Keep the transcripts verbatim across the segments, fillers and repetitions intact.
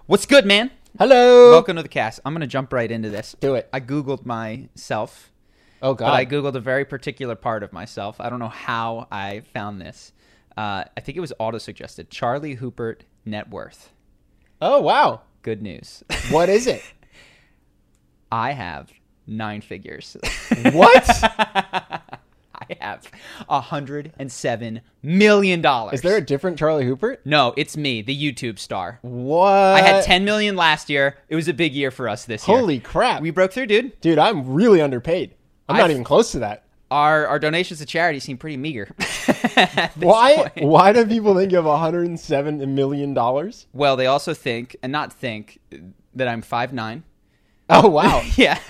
What's good, man? Hello. Welcome to the cast. I'm going to jump right into this. Do it. I Googled myself. Oh, God. But I Googled a very particular part of myself. I don't know how I found this. Uh, I think it was auto-suggested. Charlie Houpert net worth. Oh, wow. Good news. What is it? I have nine figures. What? I have one hundred seven million dollars. Is there a different Charlie Houpert? No, it's me, the YouTube star. What? I had ten million last year. It was a big year for us this year. Holy crap. We broke through, dude. Dude, I'm really underpaid. I'm not I've- even close to that. Our our donations to charity seem pretty meager. Why Why do people think you have one hundred seven million dollars? Well, they also think, and not think, that I'm five nine. Oh, wow. Yeah.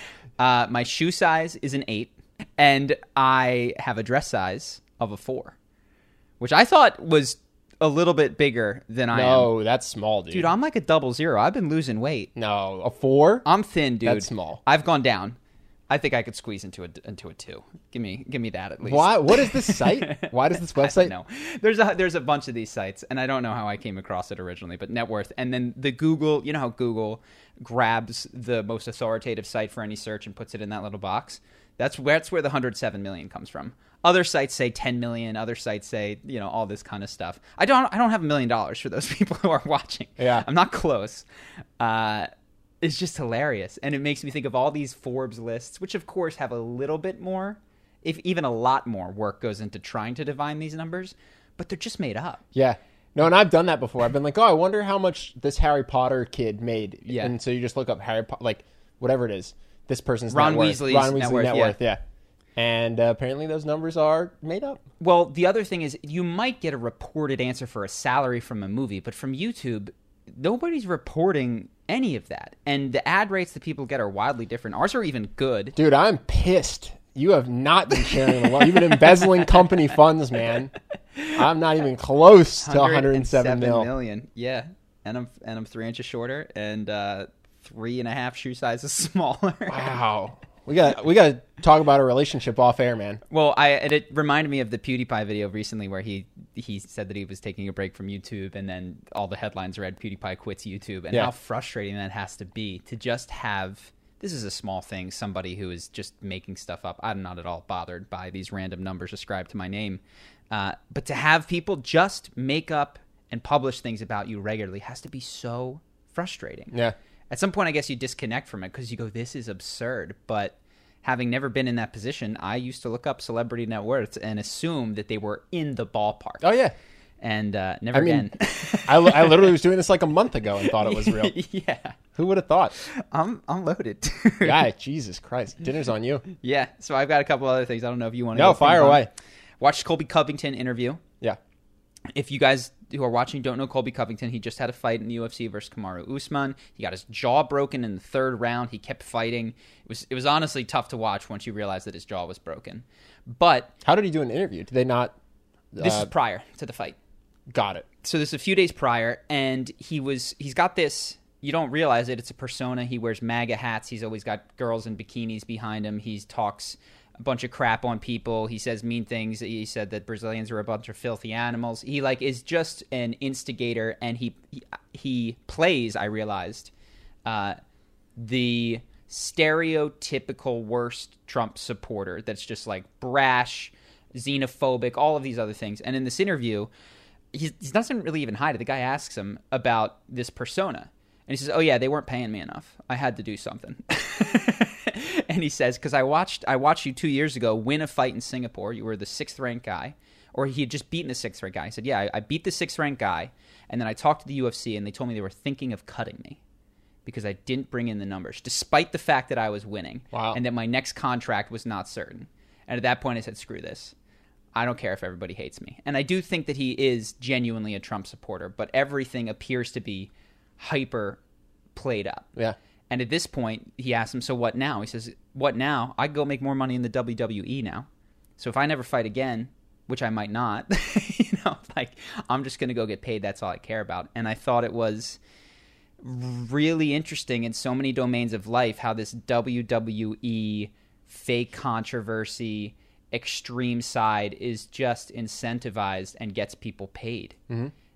Uh, my shoe size is an eight, and I have a dress size of a four, which I thought was a little bit bigger than I am. No, that's small, dude. Dude, I'm like a double zero. I've been losing weight. No, a four? I'm thin, dude. That's small. I've gone down. I think I could squeeze into a into a two. Give me give me that at least. Why? What is this site? Why does this website? No, there's a there's a bunch of these sites, and I don't know how I came across it originally, but net worth, and then the Google. You know how Google grabs the most authoritative site for any search and puts it in that little box. That's where that's where the one hundred seven million comes from. Other sites say ten million. Other sites say, you know, all this kind of stuff. I don't I don't have a million dollars for those people who are watching. Yeah, I'm not close. Uh, It's just hilarious. And it makes me think of all these Forbes lists, which of course have a little bit more, if even a lot more work goes into trying to divine these numbers, but they're just made up. Yeah. No, and I've done that before. I've been like, oh, I wonder how much this Harry Potter kid made. Yeah. And so you just look up Harry Potter, like whatever it is, this person's Ron net worth. Weasley's Ron Weasley net worth, net yeah. worth, yeah. And uh, apparently those numbers are made up. Well, the other thing is you might get a reported answer for a salary from a movie, but from YouTube, nobody's reporting any of that. And the ad rates that people get are wildly different. Ours are even good. Dude, I'm pissed. You have not been sharing a lot. You've been embezzling company funds, man. I'm not even close to one hundred seven mil. million. Yeah. And I'm and I'm three inches shorter and uh, three and a half shoe sizes smaller. Wow. We got we got to talk about a relationship off air, man. Well, I and it reminded me of the PewDiePie video recently where he he said that he was taking a break from YouTube, and then all the headlines read PewDiePie quits YouTube, and Yeah. how frustrating that has to be to just have. This is a small thing. Somebody who is just making stuff up. I'm not at all bothered by these random numbers ascribed to my name, uh, but to have people just make up and publish things about you regularly has to be so frustrating. Yeah. At some point, I guess you disconnect from it because you go, this is absurd. But having never been in that position, I used to look up celebrity net worths and assume that they were in the ballpark. Oh, yeah. And uh, never I mean, again. I, I literally was doing this like a month ago and thought it was real. Yeah. Who would have thought? I'm, I'm loaded. Yeah, Jesus Christ. Dinner's on you. Yeah. So I've got a couple other things. I don't know if you want to No, go fire ping pong. away. Watched Colby Covington interview. Yeah. If you guys who are watching don't know Colby Covington, he just had a fight in the U F C versus Kamaru Usman. He got his jaw broken in the third round. He kept fighting. It was it was honestly tough to watch once you realized that his jaw was broken. But How did he do an interview? Did they not? this uh, is prior to the fight. Got it. So this is a few days prior, and he was he's got this. You don't realize it. It's a persona. He wears MAGA hats. He's always got girls in bikinis behind him. He talks a bunch of crap on people. He says mean things. He said that Brazilians are a bunch of filthy animals. He like is just an instigator, and he he, he plays. I realized uh, the stereotypical worst Trump supporter. That's just like brash, xenophobic, all of these other things. And in this interview, he, he doesn't really even hide it. The guy asks him about this persona. And he says, oh, yeah, they weren't paying me enough. I had to do something. And he says, because I watched I watched you two years ago win a fight in Singapore. You were the sixth-ranked guy. Or he had just beaten the sixth-ranked guy. He said, yeah, I, I beat the sixth-ranked guy. And then I talked to the U F C, and they told me they were thinking of cutting me because I didn't bring in the numbers, despite the fact that I was winning. Wow. And that my next contract was not certain. And at that point, I said, screw this. I don't care if everybody hates me. And I do think that he is genuinely a Trump supporter, but everything appears to be hyper played up. Yeah. And at this point, he asks him, so what now? He says, what now? I can go make more money in the W W E now. So if I never fight again, which I might not, you know, like I'm just going to go get paid. That's all I care about. And I thought it was really interesting in so many domains of life how this W W E fake controversy extreme side is just incentivized and gets people paid. Mm-hmm.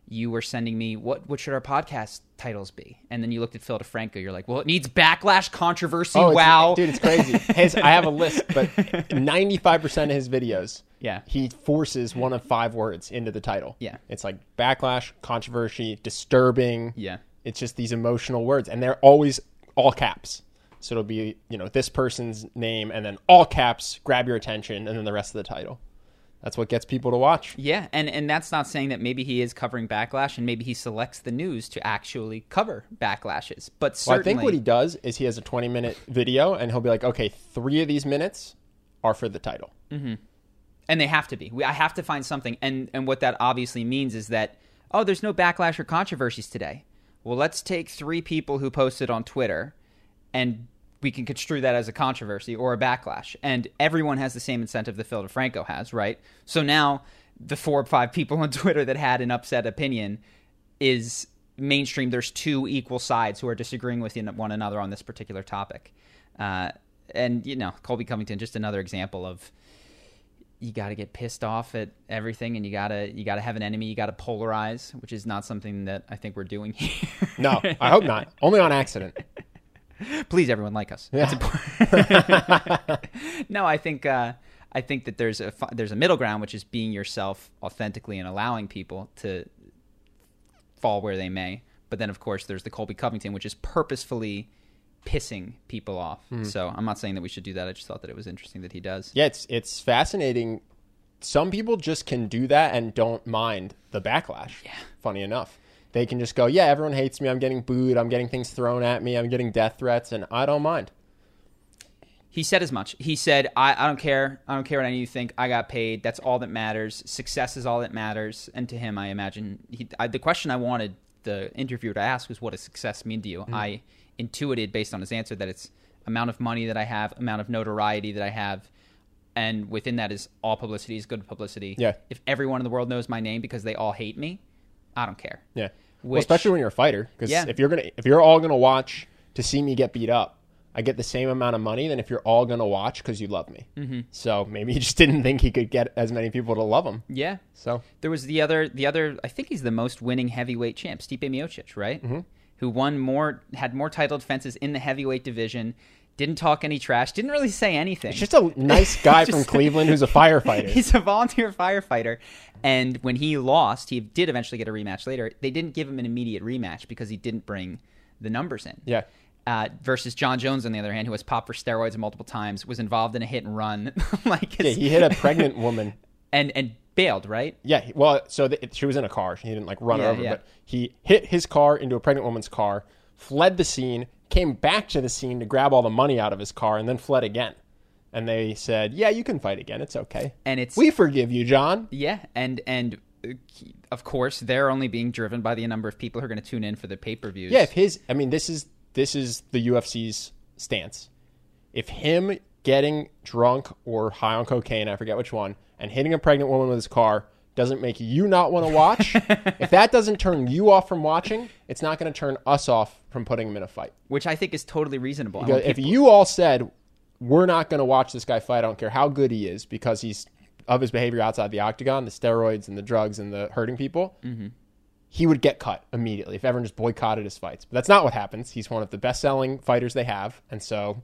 you were sending me, what what should our podcast titles be? And then you looked at Phil DeFranco. You're like, well, it needs backlash, controversy, oh, wow. Dude, it's crazy. His, I have a list, but ninety-five percent of his videos, yeah, he forces one of five words into the title. Yeah. It's like backlash, controversy, disturbing. Yeah. It's just these emotional words, and they're always all caps. So it'll be, you know, this person's name, and then all caps, grab your attention, and then the rest of the title. That's what gets people to watch. Yeah, and, and that's not saying that maybe he is covering backlash, and maybe he selects the news to actually cover backlashes. But certainly, well, I think what he does is he has a twenty-minute video, and he'll be like, okay, three of these minutes are for the title. Mm-hmm. And they have to be. We, I have to find something. And, and what that obviously means is that, oh, there's no backlash or controversies today. Well, let's take three people who posted on Twitter, and we can construe that as a controversy or a backlash. And everyone has the same incentive that Phil DeFranco has, right? So now the four or five people on Twitter that had an upset opinion is mainstream. There's two equal sides who are disagreeing with one another on this particular topic. Uh, and, you know, Colby Covington, just another example of you got to get pissed off at everything, and you got to you got to have an enemy. You got to polarize, which is not something that I think we're doing here. No, I hope not. Only on accident. Please, everyone, like us. Yeah. That's important. No, I think uh, I think that there's a there's a middle ground, which is being yourself authentically and allowing people to fall where they may. But then, of course, there's the Colby Covington, which is purposefully pissing people off. Mm. So I'm not saying that we should do that. I just thought that it was interesting that he does. Yeah, it's it's fascinating. Some people just can do that and don't mind the backlash. Yeah. Funny enough. They can just go, yeah, everyone hates me. I'm getting booed. I'm getting things thrown at me. I'm getting death threats, and I don't mind. He said as much. He said, I, I don't care. I don't care what any of you think. I got paid. That's all that matters. Success is all that matters. And to him, I imagine, he, I, the question I wanted the interviewer to ask was, what does success mean to you? Mm. I intuited, based on his answer, that it's amount of money that I have, amount of notoriety that I have, and within that is all publicity is good publicity. Yeah. If everyone in the world knows my name because they all hate me, I don't care. Yeah. Which, well, especially when you're a fighter, because yeah. if you're gonna, if you're all gonna watch to see me get beat up, I get the same amount of money than if you're all gonna watch because you love me. Mm-hmm. So maybe he just didn't think he could get as many people to love him. Yeah. So there was the other, the other. I think he's the most winning heavyweight champ, Stipe Miocic, right? Mm-hmm. Who won more, had more title defenses in the heavyweight division. Didn't talk any trash. Didn't really say anything. He's just a nice guy just, from Cleveland who's a firefighter. He's a volunteer firefighter. And when he lost, he did eventually get a rematch later. They didn't give him an immediate rematch because he didn't bring the numbers in. Yeah. Uh, versus John Jones, on the other hand, who was popped for steroids multiple times, was involved in a hit and run. like his, yeah, he hit a pregnant woman. And and bailed, right? Yeah. Well, so the, she was in a car. He didn't like run yeah, her over, yeah. but he hit his car into a pregnant woman's car, fled the scene, came back to the scene to grab all the money out of his car, and then fled again. And they said, yeah, you can fight again. It's okay. And it's we forgive you, John. Yeah. And, and uh, of course, they're only being driven by the number of people who are going to tune in for the pay-per-views. Yeah. If his, I mean, this is, this is the U F C's stance. If him getting drunk or high on cocaine, I forget which one, and hitting a pregnant woman with his car doesn't make you not want to watch, if that doesn't turn you off from watching, it's not going to turn us off from putting him in a fight. Which I think is totally reasonable. Because if people... you all said, we're not going to watch this guy fight, I don't care how good he is, because he's of his behavior outside the octagon, the steroids and the drugs and the hurting people, mm-hmm. he would get cut immediately if everyone just boycotted his fights. But that's not what happens. He's one of the best-selling fighters they have, and so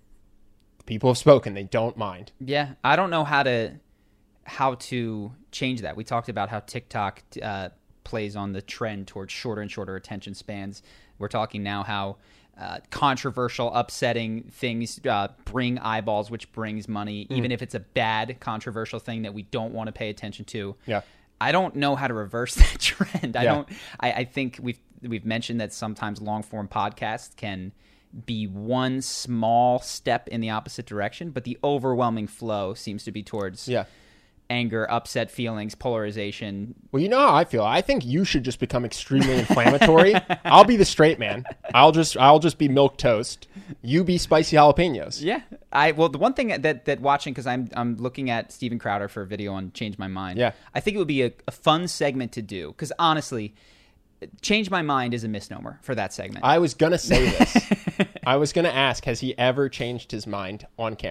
people have spoken. They don't mind. Yeah, I don't know how to how to change that. We talked about how TikTok uh, plays on the trend towards shorter and shorter attention spans. We're talking now how uh, controversial, upsetting things uh, bring eyeballs, which brings money, mm. even if it's a bad, controversial thing that we don't want to pay attention to. Yeah. I don't know how to reverse that trend. I yeah. don't. I, I think we've we've mentioned that sometimes long form podcasts can be one small step in the opposite direction, but the overwhelming flow seems to be towards yeah. anger, upset feelings, polarization. Well, you know how I feel. I think you should just become extremely inflammatory. I'll be the straight man. I'll just I'll just be milk toast. You be spicy jalapenos. Yeah. I well the one thing that that watching, because I'm I'm looking at Steven Crowder for a video on Change My Mind. Yeah. I think it would be a, a fun segment to do, because honestly, Change My Mind is a misnomer for that segment. I was gonna say this. I was gonna ask, has he ever changed his mind on camera?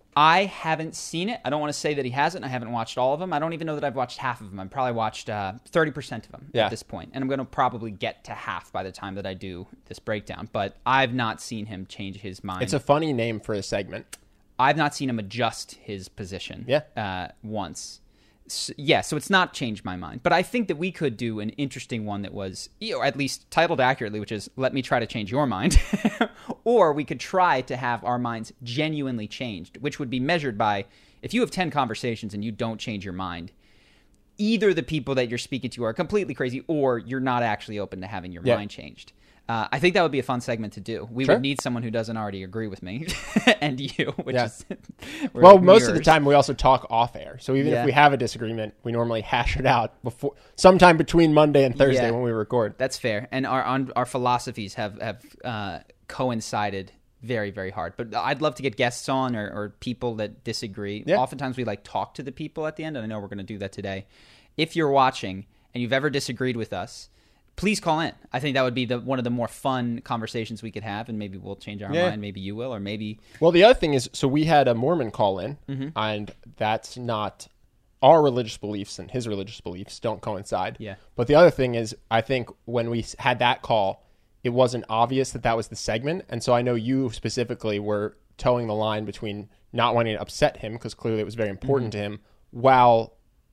I haven't seen it. I don't want to say that he hasn't. I haven't watched all of them. I don't even know that I've watched half of them. I've probably watched uh, thirty percent of them Yeah. at this point. And I'm going to probably get to half by the time that I do this breakdown. But I've not seen him change his mind. It's a funny name for a segment. I've not seen him adjust his position Yeah. uh, once. So, yeah, so it's not changed my mind. But I think that we could do an interesting one that was, you know, at least titled accurately, which is Let Me Try to Change Your Mind. Or we could try to have our minds genuinely changed, which would be measured by, if you have ten conversations and you don't change your mind, either the people that you're speaking to are completely crazy or you're not actually open to having your Yeah. mind changed. Uh, I think that would be a fun segment to do. We Sure. would need someone who doesn't already agree with me and you, which Yeah. is we're Well, like most of the mirrors. time we also talk off air. So even Yeah. if we have a disagreement, we normally hash it out before sometime between Monday and Thursday Yeah. when we record. That's fair, and our on, our philosophies have have uh, coincided very very hard. But I'd love to get guests on or, or people that disagree. Yeah. Oftentimes we like talk to the people at the end, and I know we're going to do that today. If you're watching and you've ever disagreed with us, please call in. I think that would be the one of the more fun conversations we could have, and maybe we'll change our Yeah. mind. Maybe you will, or maybe Well, the other thing is, so we had a Mormon call in, Mm-hmm. and that's not our religious beliefs and his religious beliefs don't coincide. Yeah. But the other thing is, I think when we had that call, it wasn't obvious that that was the segment. And so I know you specifically were towing the line between not wanting to upset him, because clearly it was very important Mm-hmm. to him, while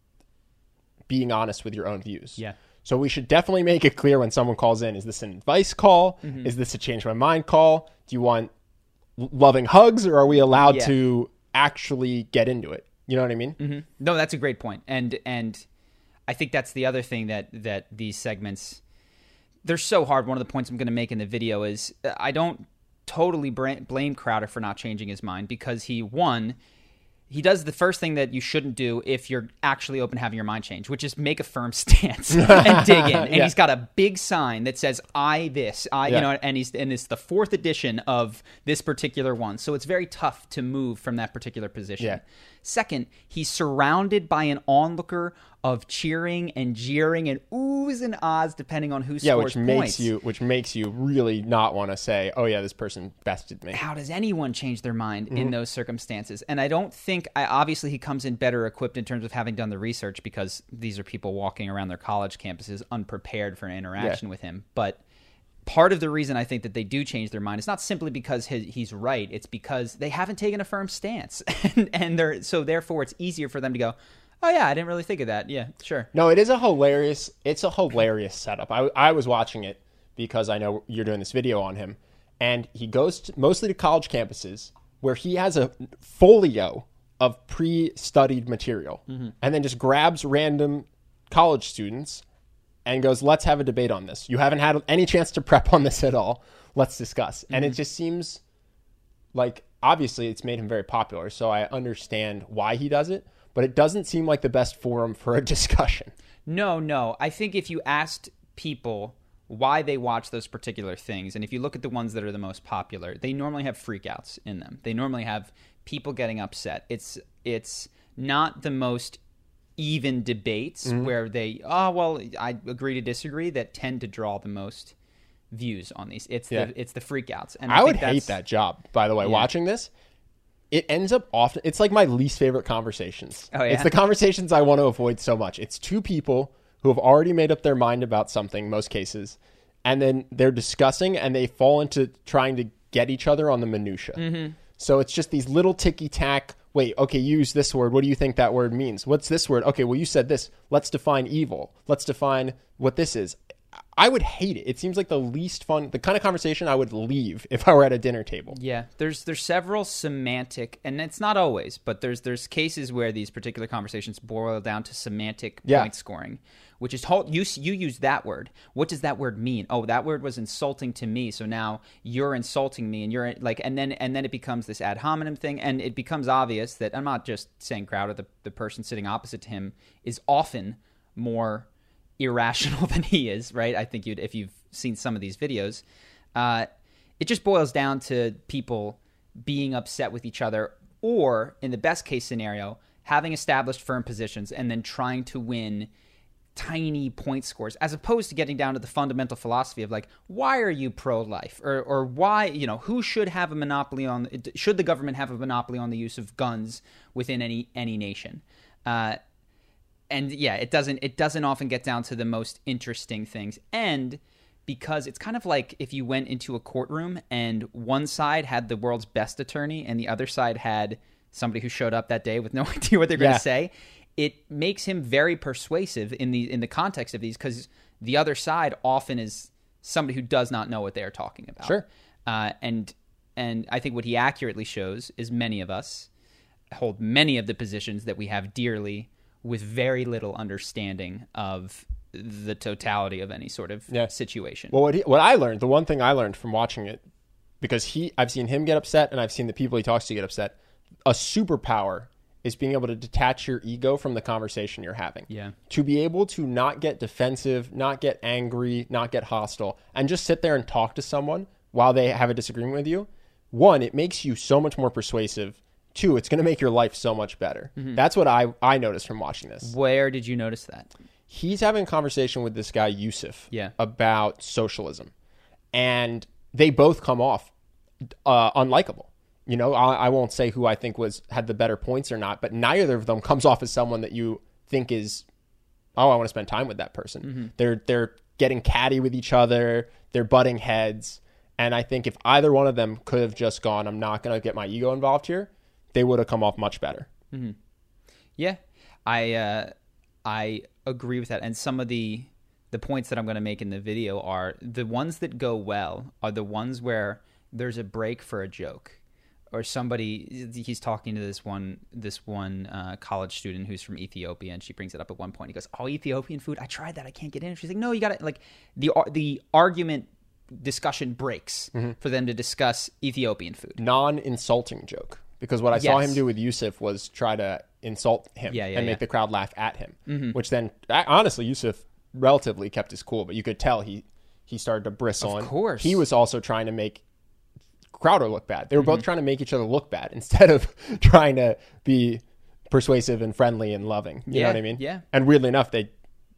being honest with your own views. Yeah. So we should definitely make it clear when someone calls in, is this an advice call? Mm-hmm. Is this a change my mind call? Do you want l- loving hugs, or are we allowed Yeah. to actually get into it? You know what I mean? Mm-hmm. No, that's a great point. And and I think that's the other thing that that these segments, they're so hard. One of the points I'm going to make in the video is uh, I don't totally bra- blame Crowder for not changing his mind, because he, one, he does the first thing that you shouldn't do if you're actually open to having your mind change, which is make a firm stance and dig in. And Yeah. he's got a big sign that says "I this," I Yeah. you know, and he's and it's the fourth edition of this particular one. So it's very tough to move from that particular position. Yeah. Second, he's surrounded by an onlooker of cheering and jeering and oohs and ahs depending on who Yeah, scores which makes points. you which makes you really not want to say, "Oh yeah, this person bested me." How does anyone change their mind Mm-hmm. in those circumstances? And I don't think, I obviously he comes in better equipped in terms of having done the research, because these are people walking around their college campuses unprepared for an interaction Yeah. with him. But part of the reason I think that they do change their mind is not simply because he, he's right. It's because they haven't taken a firm stance. and, and they're so therefore it's easier for them to go, oh yeah, I didn't really think of that. Yeah, sure. No, it is a hilarious. It's a hilarious setup. I I was watching it because I know you're doing this video on him, and he goes to, mostly to college campuses where he has a folio of pre-studied material, Mm-hmm. and then just grabs random college students and goes, "Let's have a debate on this. You haven't had any chance to prep on this at all. Let's discuss." And Mm-hmm. it just seems like, obviously it's made him very popular, so I understand why he does it, but it doesn't seem like the best forum for a discussion. No, no. I think if you asked people why they watch those particular things, and if you look at the ones that are the most popular, they normally have freakouts in them. They normally have people getting upset. It's it's not the most even debates Mm-hmm. where they, oh, well, I agree to disagree, that tend to draw the most views on these. It's Yeah. the it's the freakouts. And I, I, would think hate that's- that job, by the way, Yeah. watching this. It ends up often, it's like my least favorite conversations. Oh, yeah? It's the conversations I want to avoid so much. It's two people who have already made up their mind about something, most cases, and then they're discussing and they fall into trying to get each other on the minutia. Mm-hmm. So it's just these little ticky-tack, wait, okay, use this word. What do you think that word means? What's this word? Okay, well, you said this. Let's define evil. Let's define what this is. I would hate it. It seems like the least fun, the kind of conversation I would leave if I were at a dinner table. Yeah, there's there's several semantic, and it's not always, but there's there's cases where these particular conversations boil down to semantic Yeah. point scoring, which is whole, you you use that word. What does that word mean? Oh, that word was insulting to me, so now you're insulting me, and you're like, and then and then it becomes this ad hominem thing, and it becomes obvious that I'm not just saying Crowder, the the person sitting opposite to him is often more irrational than he is, right? I think you'd, if you've seen some of these videos, uh, it just boils down to people being upset with each other, or in the best case scenario, having established firm positions and then trying to win tiny point scores, as opposed to getting down to the fundamental philosophy of like, why are you pro-life, or or why, you know, who should have a monopoly on, should the government have a monopoly on the use of guns within any any nation? Uh, and yeah, it doesn't it doesn't often get down to the most interesting things, and because it's kind of like if you went into a courtroom and one side had the world's best attorney and the other side had somebody who showed up that day with no idea what they're going to Yeah. say. It makes him very persuasive in the in the context of these, because the other side often is somebody who does not know what they are talking about. Sure. Uh, and and I think what he accurately shows is many of us hold many of the positions that we have dearly with very little understanding of the totality of any sort of Yeah. situation. Well, what he, what I learned, the one thing I learned from watching it, because he, I've seen him get upset, and I've seen the people he talks to get upset. A superpower is being able to detach your ego from the conversation you're having. Yeah. To be able to not get defensive, not get angry, not get hostile, and just sit there and talk to someone while they have a disagreement with you. One, it makes you so much more persuasive. Two, it's going to make your life so much better. Mm-hmm. That's what I, I noticed from watching this. Where did you notice that? He's having a conversation with this guy, Yusuf, Yeah. about socialism. And they both come off uh, unlikable. You know, I, I won't say who I think was had the better points or not, but neither of them comes off as someone that you think is, oh, I want to spend time with that person. Mm-hmm. They're they're getting catty with each other. They're butting heads. And I think if either one of them could have just gone, I'm not going to get my ego involved here, they would have come off much better. Mm-hmm. Yeah, I uh, I agree with that. And some of the the points that I'm going to make in the video are the ones that go well are the ones where there's a break for a joke, or somebody, he's talking to this one this one uh, college student who's from Ethiopia, and she brings it up at one point. He goes, "Oh, Ethiopian food! I tried that. I can't get in." She's like, "No, you got to like the the argument discussion breaks Mm-hmm. for them to discuss Ethiopian food." Non-insulting joke. Because what I saw Yes. him do with Yusuf was try to insult him Yeah, yeah, and yeah. make the crowd laugh at him. Mm-hmm. Which then, I- honestly, Yusuf relatively kept his cool, but you could tell he, he started to bristle. Of and course. He was also trying to make Crowder look bad. They were both trying to make each other look bad instead of trying to be persuasive and friendly and loving. You Yeah, know what I mean? yeah. And weirdly enough, they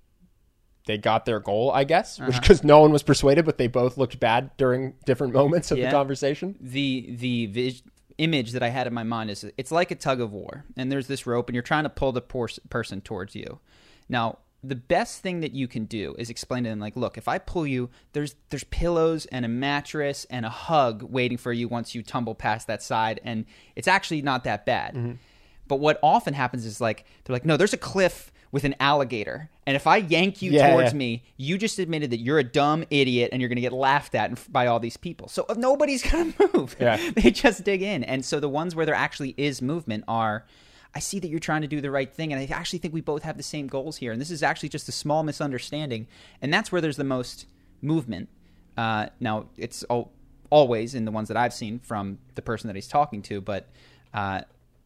they got their goal, I guess, which Uh-huh. because no one was persuaded, but they both looked bad during different moments of Yeah. the conversation. the the vis- image that I had in my mind is it's like a tug of war, and there's this rope, and you're trying to pull the por- person towards you. Now, the best thing that you can do is explain to them, like, look, if I pull you, there's there's pillows and a mattress and a hug waiting for you once you tumble past that side, and it's actually not that bad. Mm-hmm. But what often happens is like they're like, no, there's a cliff with an alligator, and if I yank you Yeah, towards yeah. me, you just admitted that you're a dumb idiot and you're going to get laughed at by all these people. So nobody's going to move. Yeah. They just dig in. And so the ones where there actually is movement are, I see that you're trying to do the right thing, and I actually think we both have the same goals here, and this is actually just a small misunderstanding. And that's where there's the most movement. Uh, now, it's al- always in the ones that I've seen from the person that he's talking to, but uh,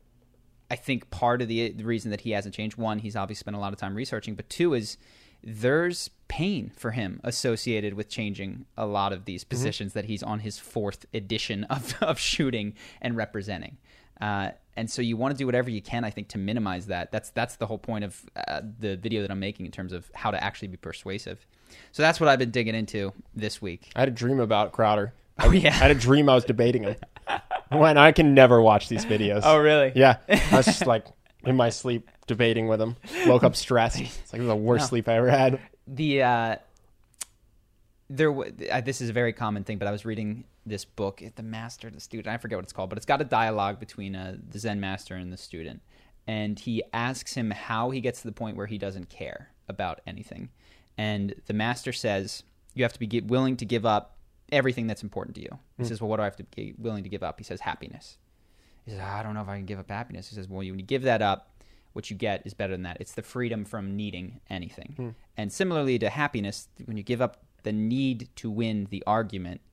I think part of the, the reason that he hasn't changed, one, he's obviously spent a lot of time researching, but two is there's pain for him associated with changing a lot of these positions mm-hmm. that he's on his fourth edition of, of shooting and representing. Uh, and so you want to do whatever you can, I think, to minimize that. That's that's the whole point of uh, the video that I'm making in terms of how to actually be persuasive. So that's what I've been digging into this week. I had a dream about Crowder. Oh, yeah. I had a dream I was debating him. When I can never watch these videos. Oh, really? Yeah. I was just like in my sleep debating with him. Woke up stressed. It's like the worst No. sleep I ever had. The uh, there w- uh, this is a very common thing, but I was reading this book, The Master, the Student. I forget what it's called, but it's got a dialogue between uh, the Zen master and the student, and he asks him how he gets to the point where he doesn't care about anything, and the master says you have to be gi- willing to give up everything that's important to you. He mm. says, well, what do I have to be willing to give up? He says, happiness. He says, I don't know if I can give up happiness. He says, well, when you give that up, what you get is better than that. It's the freedom from needing anything. Mm. And similarly to happiness, when you give up the need to win the argument,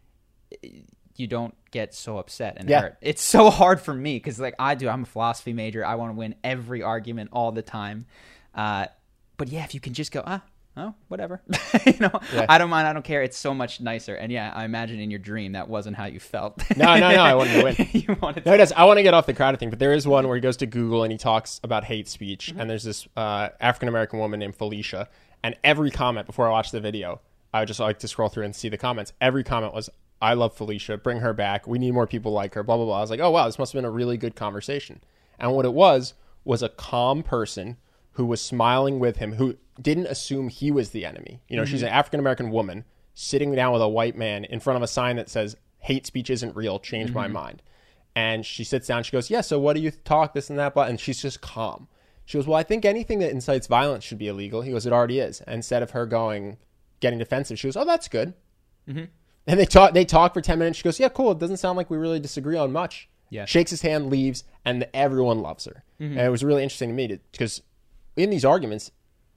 you don't get so upset and yeah. hurt. It's so hard for me because, like, I do. I'm a philosophy major. I want to win every argument all the time. Uh, but yeah, if you can just go, ah, oh, whatever. you know, Yeah. I don't mind. I don't care. It's so much nicer. And yeah, I imagine in your dream that wasn't how you felt. No, no, no. I wanted to win. you wanted No, to. it does. I want to get off the Crowder thing, but there is one where he goes to Google and he talks about hate speech. Mm-hmm. And there's this uh, African American woman named Felicia. And every comment before I watched the video, I would just like to scroll through and see the comments. Every comment was, I love Felicia. Bring her back. We need more people like her, blah, blah, blah. I was like, oh, wow, this must have been a really good conversation. And what it was was a calm person who was smiling with him, who didn't assume he was the enemy. You know, mm-hmm. she's an African-American woman sitting down with a white man in front of a sign that says, hate speech isn't real, change mm-hmm. my mind. And she sits down, she goes, yeah, so what do you talk, this and that, blah, and she's just calm. She goes, well, I think anything that incites violence should be illegal. He goes, it already is. And instead of her going, getting defensive, she goes, oh, that's good. Mm-hmm. And they talk, they talk for ten minutes. She goes, yeah, cool. It doesn't sound like we really disagree on much. Yeah. Shakes his hand, leaves, and everyone loves her. Mm-hmm. And it was really interesting to me because in these arguments,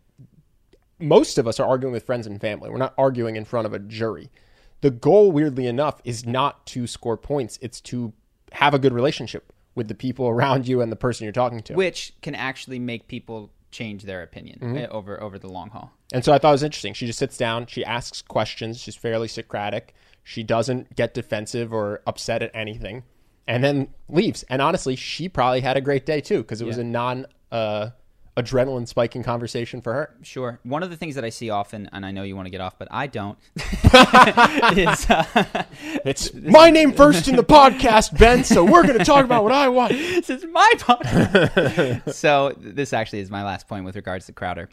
most of us are arguing with friends and family. We're not arguing in front of a jury. The goal, weirdly enough, is not to score points. It's to have a good relationship with the people around you and the person you're talking to. Which can actually make people change their opinion mm-hmm. over, over the long haul. And so I thought it was interesting. She just sits down. She asks questions. She's fairly Socratic. She doesn't get defensive or upset at anything. And then leaves. And honestly, she probably had a great day too because it yeah. was a non uh, adrenaline spiking conversation for her. Sure. One of the things that I see often, and I know you want to get off, but I don't, is uh, it's my name first in the podcast, Ben. So we're going to talk about what I want. This is my podcast. So this actually is my last point with regards to Crowder.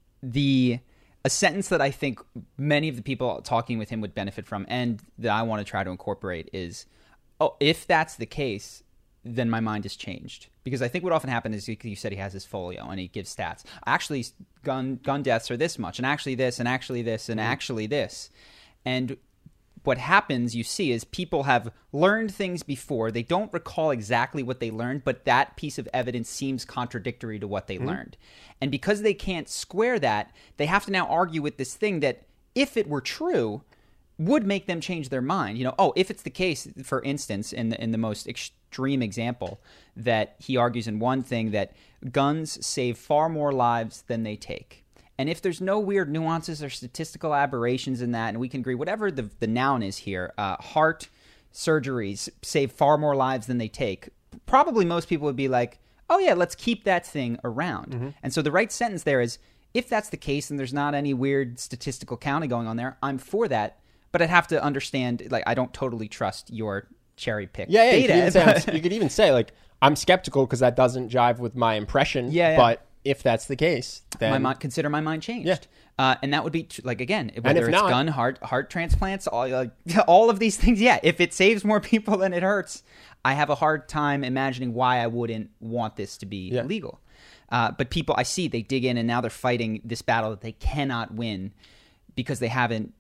The a sentence that I think many of the people talking with him would benefit from, and that I want to try to incorporate is, oh, if that's the case, then my mind has changed. Because I think what often happens is you said he has his folio and he gives stats. Actually, gun gun deaths are this much, and actually this, and actually this, and actually this. And what happens, you see, is people have learned things before. They don't recall exactly what they learned, but that piece of evidence seems contradictory to what they mm-hmm. learned. And because they can't square that, they have to now argue with this thing that, if it were true, would make them change their mind. You know, oh, if it's the case, for instance, in the, in the most extreme example, that he argues in one thing that guns save far more lives than they take. And if there's no weird nuances or statistical aberrations in that, and we can agree, whatever the, the noun is here, uh, heart surgeries save far more lives than they take, probably most people would be like, oh yeah, let's keep that thing around. Mm-hmm. And so the right sentence there is, if that's the case and there's not any weird statistical counting going on there, I'm for that. But I'd have to understand, like, I don't totally trust your cherry pick yeah, yeah, data. You could, even say, you could even say, like, I'm skeptical because that doesn't jive with my impression. Yeah, yeah. But if that's the case, then my mind, consider my mind changed. Yeah. Uh, and that would be, like, again, whether it's not, gun, heart, heart transplants, all, like, all of these things, yeah, if it saves more people than it hurts, I have a hard time imagining why I wouldn't want this to be yeah. legal. Uh, but people, I see, they dig in and now they're fighting this battle that they cannot win because they haven't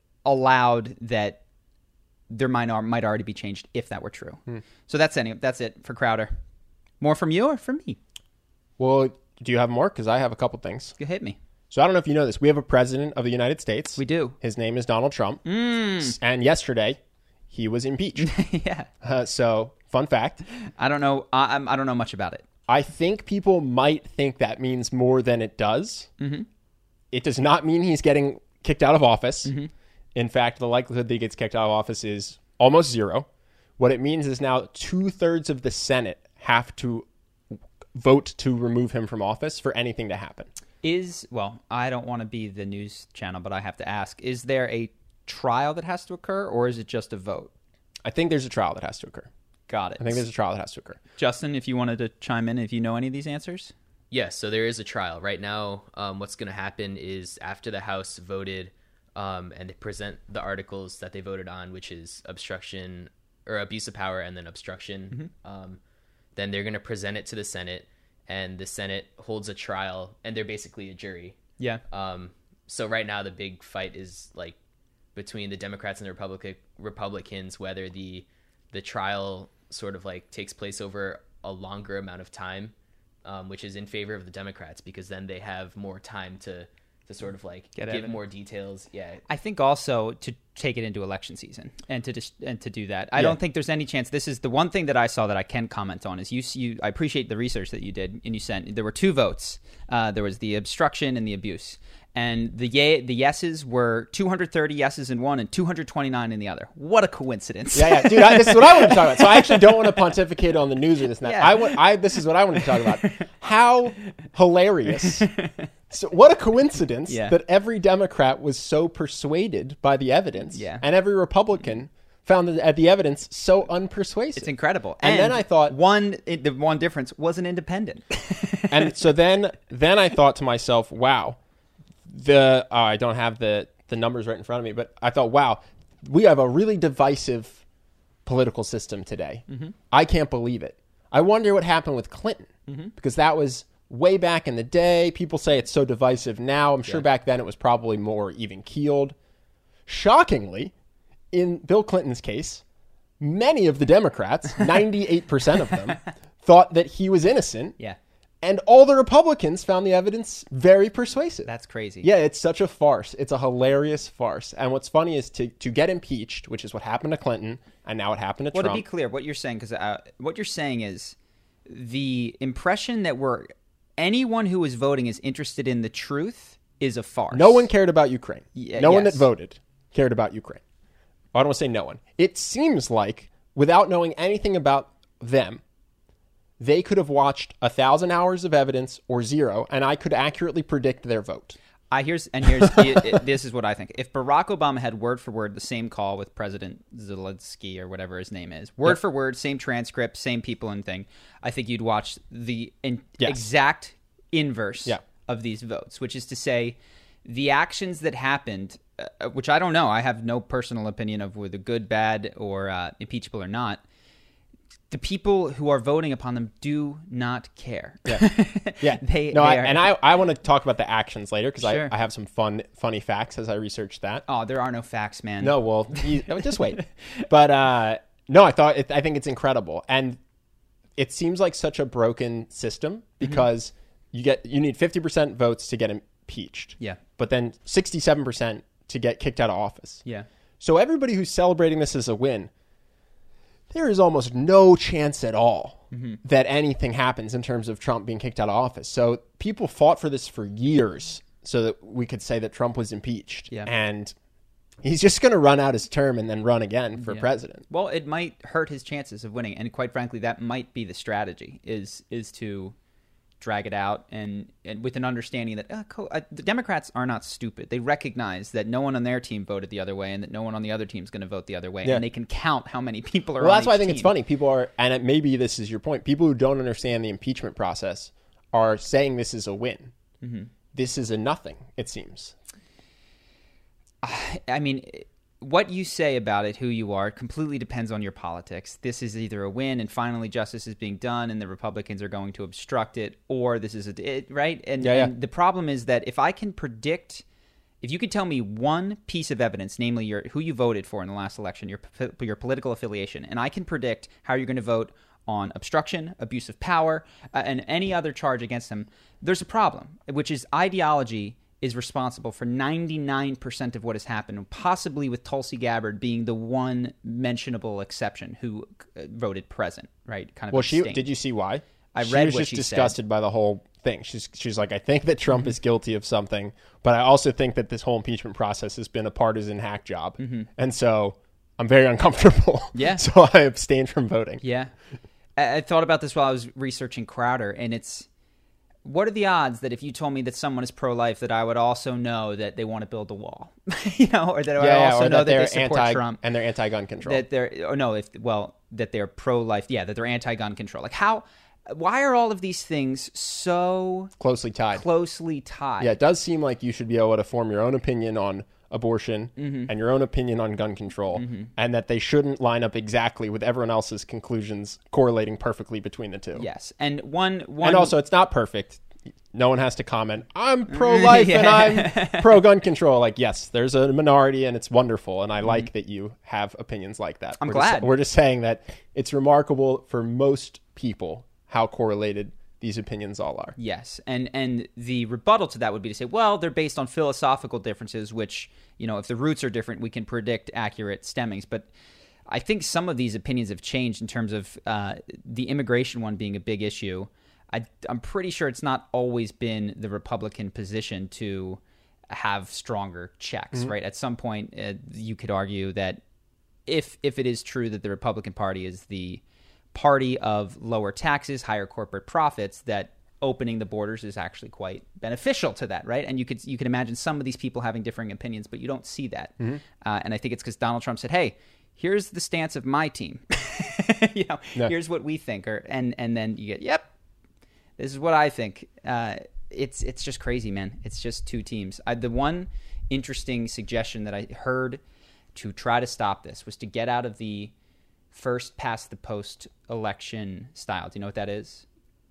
allowed that their mind might already be changed if that were true. Hmm. So that's any, that's it for Crowder. More from you or from me? Well, do you have more? Because I have a couple things. You hit me. So I don't know if you know this. We have a president of the United States. We do. His name is Donald Trump. Mm. And yesterday, he was impeached. yeah. Uh, so, fun fact. I don't know. I, I don't know much about it. I think people might think that means more than it does. Mm-hmm. It does not mean he's getting kicked out of office. Mm-hmm. In fact, the likelihood that he gets kicked out of office is almost zero. What it means is now two-thirds of the Senate have to vote to remove him from office for anything to happen. Is, well, I don't want to be the news channel, but I have to ask, is there a trial that has to occur, or is it just a vote? I think there's a trial that has to occur. Got it. I think there's a trial that has to occur. Justin, if you wanted to chime in, if you know any of these answers? Yes, so there is a trial. Right now, um, what's going to happen is after the House voted um, and they present the articles that they voted on, which is obstruction or abuse of power and then obstruction, mm-hmm. um, then they're going to present it to the Senate, and the Senate holds a trial, and they're basically a jury. Yeah. Um, so right now the big fight is like between the Democrats and the Republic Republicans, whether the the trial sort of like takes place over a longer amount of time, um, which is in favor of the Democrats because then they have more time to to sort of like Get give evidence. more details. Yeah. I think also to take it into election season and to just and to do that. I Yeah. don't think there's any chance. This is the one thing that I saw that I can comment on is you. you I appreciate the research that you did and you sent. There were two votes. Uh, there was the obstruction and the abuse. And the yay, the yeses were two hundred thirty yeses in one and two hundred twenty-nine in the other. What a coincidence! Yeah, yeah, dude. I, this is what I want to talk about. So I actually don't want to pontificate on the news or this and that. Yeah. I want. I this is what I want to talk about. How hilarious! So what a coincidence Yeah. that every Democrat was so persuaded by the evidence, Yeah. and every Republican found the, the evidence so unpersuasive. It's incredible. And then I thought- one it, the one difference was an independent. And so then, then I thought to myself, wow, the uh, I don't have the the numbers right in front of me, but I thought, wow, we have a really divisive political system today. Mm-hmm. I can't believe it. I wonder what happened with Clinton, Mm-hmm. because that was way back in the day. People say it's so divisive now. I'm sure Yeah. back then it was probably more even keeled. Shockingly, in Bill Clinton's case, many of the Democrats, ninety-eight percent of them, thought that he was innocent. Yeah, And all the Republicans found the evidence very persuasive. that's crazy. Yeah, it's such a farce. It's a hilarious farce. And what's funny is to, to get impeached, which is what happened to Clinton, and now it happened to Well, Trump. to be clear, what you're saying, because uh, what you're saying is the impression that we're anyone who is voting is interested in the truth is a farce. No one cared about Ukraine. Yeah, no one that yes. voted cared about Ukraine. I don't want to say no one. It seems like, without knowing anything about them, they could have watched a thousand hours of evidence or zero, and I could accurately predict their vote. I here's and here's it, it, this is what I think. If Barack Obama had word for word the same call with President Zelensky or whatever his name is, word Yep. for word, same transcript, same people and thing, I think you'd watch the in, Yes. exact inverse Yeah. of these votes, which is to say, the actions that happened, uh, which I don't know, I have no personal opinion of whether good, bad, or uh, impeachable or not. The people who are voting upon them do not care. Yeah. Yeah. they, no, they I, are, and I, I want to talk about the actions later because Sure. I, I have some fun, funny facts as I researched that. Oh, there are no facts, man. No, well, you, no, just wait. But uh, no, I thought it, I think it's incredible, and it seems like such a broken system because you get you need fifty percent votes to get impeached. Yeah. But then sixty-seven percent to get kicked out of office. Yeah. So everybody who's celebrating this as a win, there is almost no chance at all Mm-hmm. that anything happens in terms of Trump being kicked out of office. So people fought for this for years so that we could say that Trump was impeached. Yeah. And he's just going to run out his term and then run again for Yeah. president. Well, it might hurt his chances of winning, and quite frankly, that might be the strategy: is is to drag it out, and, and with an understanding that uh, co- uh, the Democrats are not stupid. They recognize that no one on their team voted the other way, and that no one on the other team is going to vote the other way, Yeah. and they can count how many people are. Well, on that's why I each think it's team. funny. People are, and it, maybe this is your point, people who don't understand the impeachment process are saying this is a win. Mm-hmm. This is a nothing, it seems. I mean, what you say about it, who you are, completely depends on your politics. This is either a win and finally justice is being done and the Republicans are going to obstruct it, or this is a it, right. And, Yeah, yeah. and the problem is that if I can predict, if you could tell me one piece of evidence, namely your who you voted for in the last election, your your political affiliation, and I can predict how you're going to vote on obstruction, abuse of power, uh, and any other charge against them, there's a problem, which is ideology is responsible for ninety-nine percent of what has happened, possibly with Tulsi Gabbard being the one mentionable exception who uh, voted present, right? Kind of Well, she abstained. did you see why? I she read was what just she said. disgusted by the whole thing. She's she's like, I think that Trump is guilty of something, but I also think that this whole impeachment process has been a partisan hack job, and so I'm very uncomfortable. Yeah. So I abstained from voting. Yeah. I, I thought about this while I was researching Crowder, and it's, what are the odds that if you told me that someone is pro-life, that I would also know that they want to build a wall, you know, or that I would Yeah, yeah, also or know that that, they're they support anti Trump, and they're anti-gun control. that they're, or no, if well, that they're pro-life, yeah, that they're anti-gun control. Like how, why are all of these things so Closely tied. closely tied? Yeah, it does seem like you should be able to form your own opinion on abortion Mm-hmm. and your own opinion on gun control, and that they shouldn't line up exactly with everyone else's conclusions correlating perfectly between the two. Yes, and one, one, And also, it's not perfect. No one has to comment, I'm pro-life Yeah. and I'm pro-gun control. Like, yes, there's a minority and it's wonderful, and I like that you have opinions like that. I'm we're glad. Just, we're just saying that it's remarkable for most people how correlated these opinions all are. Yes, and and the rebuttal to that would be to say, well, they're based on philosophical differences, which, you know, if the roots are different, we can predict accurate stemmings. But I think some of these opinions have changed in terms of uh, the immigration one being a big issue. I, I'm pretty sure it's not always been the Republican position to have stronger checks, mm-hmm. right? At some point, uh, you could argue that if if it is true that the Republican Party is the party of lower taxes, higher corporate profits, that opening the borders is actually quite beneficial to that, right? And you could you could imagine some of these people having differing opinions, but you don't see that. Mm-hmm. Uh, and I think it's because Donald Trump said, "Hey, here's the stance of my team. you know, yeah. here's what we think," or and and then you get, "Yep, this is what I think." Uh, it's it's just crazy, man. It's just two teams. I, the one interesting suggestion that I heard to try to stop this was to get out of the first past the post election style. Do you know what that is?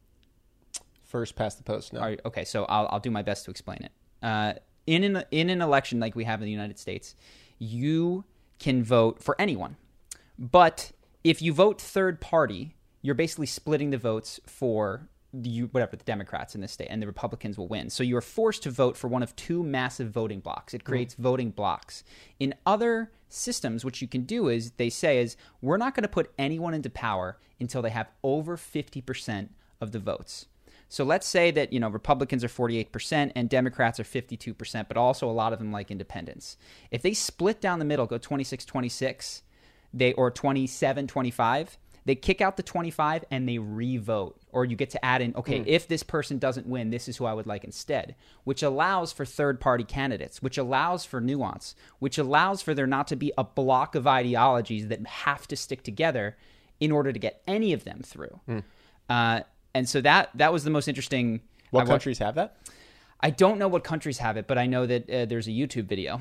First past the post, no. Are, okay, so I'll I'll do my best to explain it. Uh, in an in an election like we have in the United States, you can vote for anyone, but if you vote third party, you're basically splitting the votes for you whatever the Democrats in this state, and the Republicans will win. So you are forced to vote for one of two massive voting blocks. It creates mm-hmm. voting blocks. In other systems, what you can do is they say is we're not going to put anyone into power until they have over fifty percent of the votes. So let's say that, you know, Republicans are forty-eight percent and Democrats are fifty-two percent, but also a lot of them like independents. If they split down the middle, go twenty-six twenty-six, they or twenty-seven twenty-five, they kick out the twenty-five and they re-vote. Or you get to add in, okay, mm. if this person doesn't win, this is who I would like instead, which allows for third-party candidates, which allows for nuance, which allows for there not to be a block of ideologies that have to stick together in order to get any of them through. Mm. Uh, and so that that was the most interesting. What countries have that? I don't know what countries have it, but I know that uh, there's a YouTube video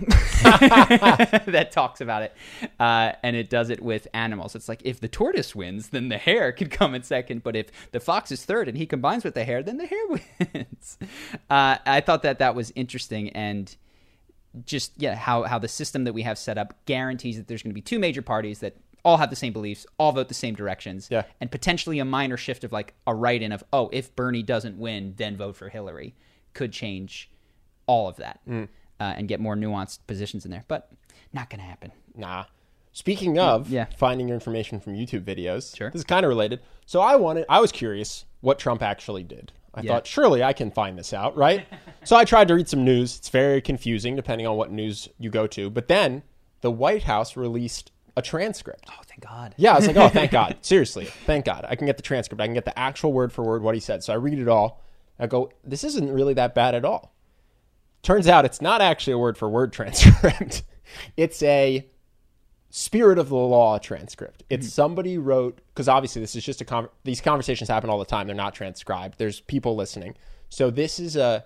that talks about it, uh, and it does it with animals. It's like, if the tortoise wins, then the hare could come in second, but if the fox is third and he combines with the hare, then the hare wins. Uh, I thought that that was interesting, and just, yeah, how, how the system that we have set up guarantees that there's going to be two major parties that all have the same beliefs, all vote the same directions, yeah. and potentially a minor shift of like a write-in of, oh, if Bernie doesn't win, then vote for Hillary, could change all of that mm. uh, and get more nuanced positions in there. But not going to happen. Nah. Speaking of yeah. finding your information from YouTube videos, sure. this is kind of related. So I wanted, I was curious what Trump actually did. I yeah. thought, surely I can find this out, right? So I tried to read some news. It's very confusing depending on what news you go to. But then the White House released a transcript. Oh, thank God. Yeah, I was like, oh, thank God. Seriously, thank God. I can get the transcript. I can get the actual word for word what he said. So I read it all. I go, this isn't really that bad at all. Turns out it's not actually a word-for-word transcript. It's a spirit of the law transcript. It's mm-hmm. somebody wrote, because obviously this is just a, con- these conversations happen all the time. They're not transcribed. There's people listening. So this is a,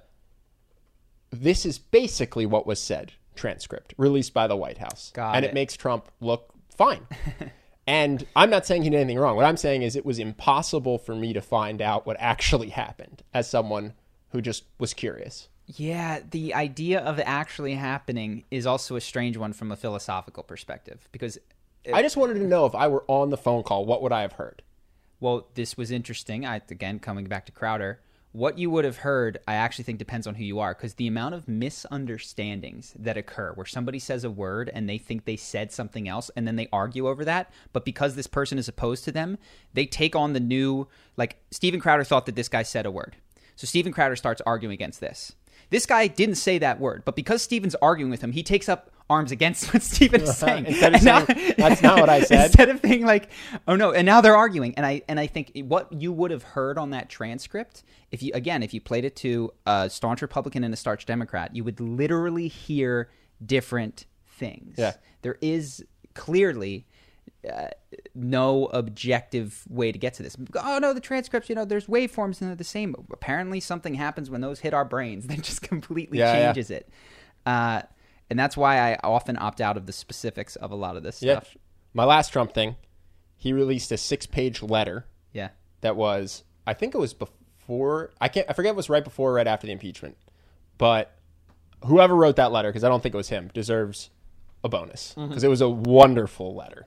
this is basically what was said, transcript, released by the White House. Got and it. it makes Trump look fine. And I'm not saying he did anything wrong. What I'm saying is it was impossible for me to find out what actually happened as someone who just was curious. Yeah, the idea of it actually happening is also a strange one from a philosophical perspective, because it, I just wanted to know if I were on the phone call, what would I have heard? Well, this was interesting. I, again, coming back to Crowder, what you would have heard, I actually think depends on who you are, because the amount of misunderstandings that occur where somebody says a word and they think they said something else and then they argue over that, but because this person is opposed to them, they take on the new, like Steven Crowder thought that this guy said a word. So Steven Crowder starts arguing against this. This guy didn't say that word, but because Steven's arguing with him, he takes up arms against what Steven is saying. Instead of saying, now, that's not what I said. Instead of being like, oh no, and now they're arguing. And I and I think what you would have heard on that transcript, if you again, if you played it to a staunch Republican and a staunch Democrat, you would literally hear different things. Yeah. There is clearly uh, no objective way to get to this. Oh no, the transcripts, you know, there's waveforms and they're the same. Apparently something happens when those hit our brains that just completely yeah, changes yeah. it. Uh, and that's why I often opt out of the specifics of a lot of this yeah. stuff. My last Trump thing, he released a six-page letter. Yeah. That was, I think it was before, I can't, I forget it was right before or right after the impeachment. But whoever wrote that letter, because I don't think it was him, deserves a bonus. Because mm-hmm. it was a wonderful letter.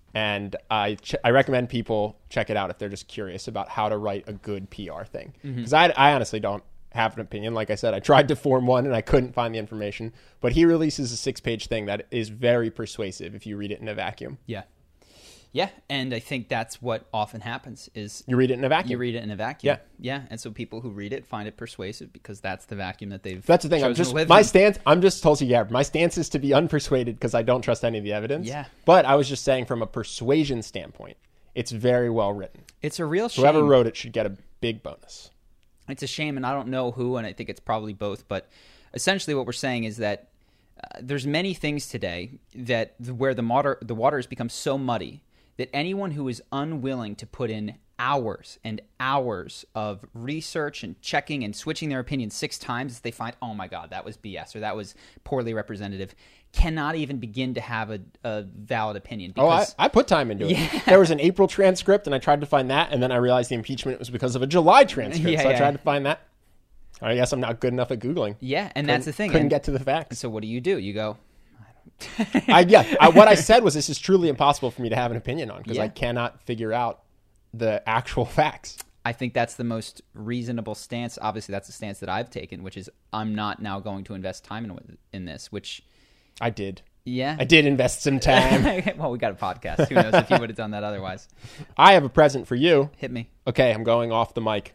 And I ch- I recommend people check it out if they're just curious about how to write a good P R thing. Because mm-hmm. I, I honestly don't have an opinion. Like I said, I tried to form one and I couldn't find the information. But he releases a six-page thing that is very persuasive if you read it in a vacuum. Yeah. Yeah, and I think that's what often happens is... You read it in a vacuum. You read it in a vacuum. Yeah. Yeah, and so people who read it find it persuasive because that's the vacuum that they've That's the thing. I'm chosen just to live my in. stance. I'm just Tulsi Gabbard. My stance is to be unpersuaded because I don't trust any of the evidence. Yeah. But I was just saying from a persuasion standpoint, it's very well written. It's a real shame. Whoever wrote it should get a big bonus. It's a shame, and I don't know who, and I think it's probably both. But essentially, what we're saying is that uh, there's many things today that where the water the water has become so muddy that anyone who is unwilling to put in hours and hours of research and checking and switching their opinion six times, they find, oh my God, that was B S or that was poorly representative, cannot even begin to have a, a valid opinion. Because, oh, I, I put time into it. Yeah. There was an April transcript, and I tried to find that, and then I realized the impeachment was because of a July transcript, yeah, so yeah. I tried to find that. I guess I'm not good enough at Googling. Yeah, and couldn't, that's the thing. Couldn't and get to the facts. So what do you do? You go... I, yeah, I, what I said was this is truly impossible for me to have an opinion on because Yeah. I cannot figure out the actual facts. I think that's the most reasonable stance. Obviously, that's the stance that I've taken, which is I'm not now going to invest time in, in this, which... I did. Yeah. I did invest some time. Well, we got a podcast. Who knows if you would have done that otherwise. I have a present for you. Hit me. Okay, I'm going off the mic.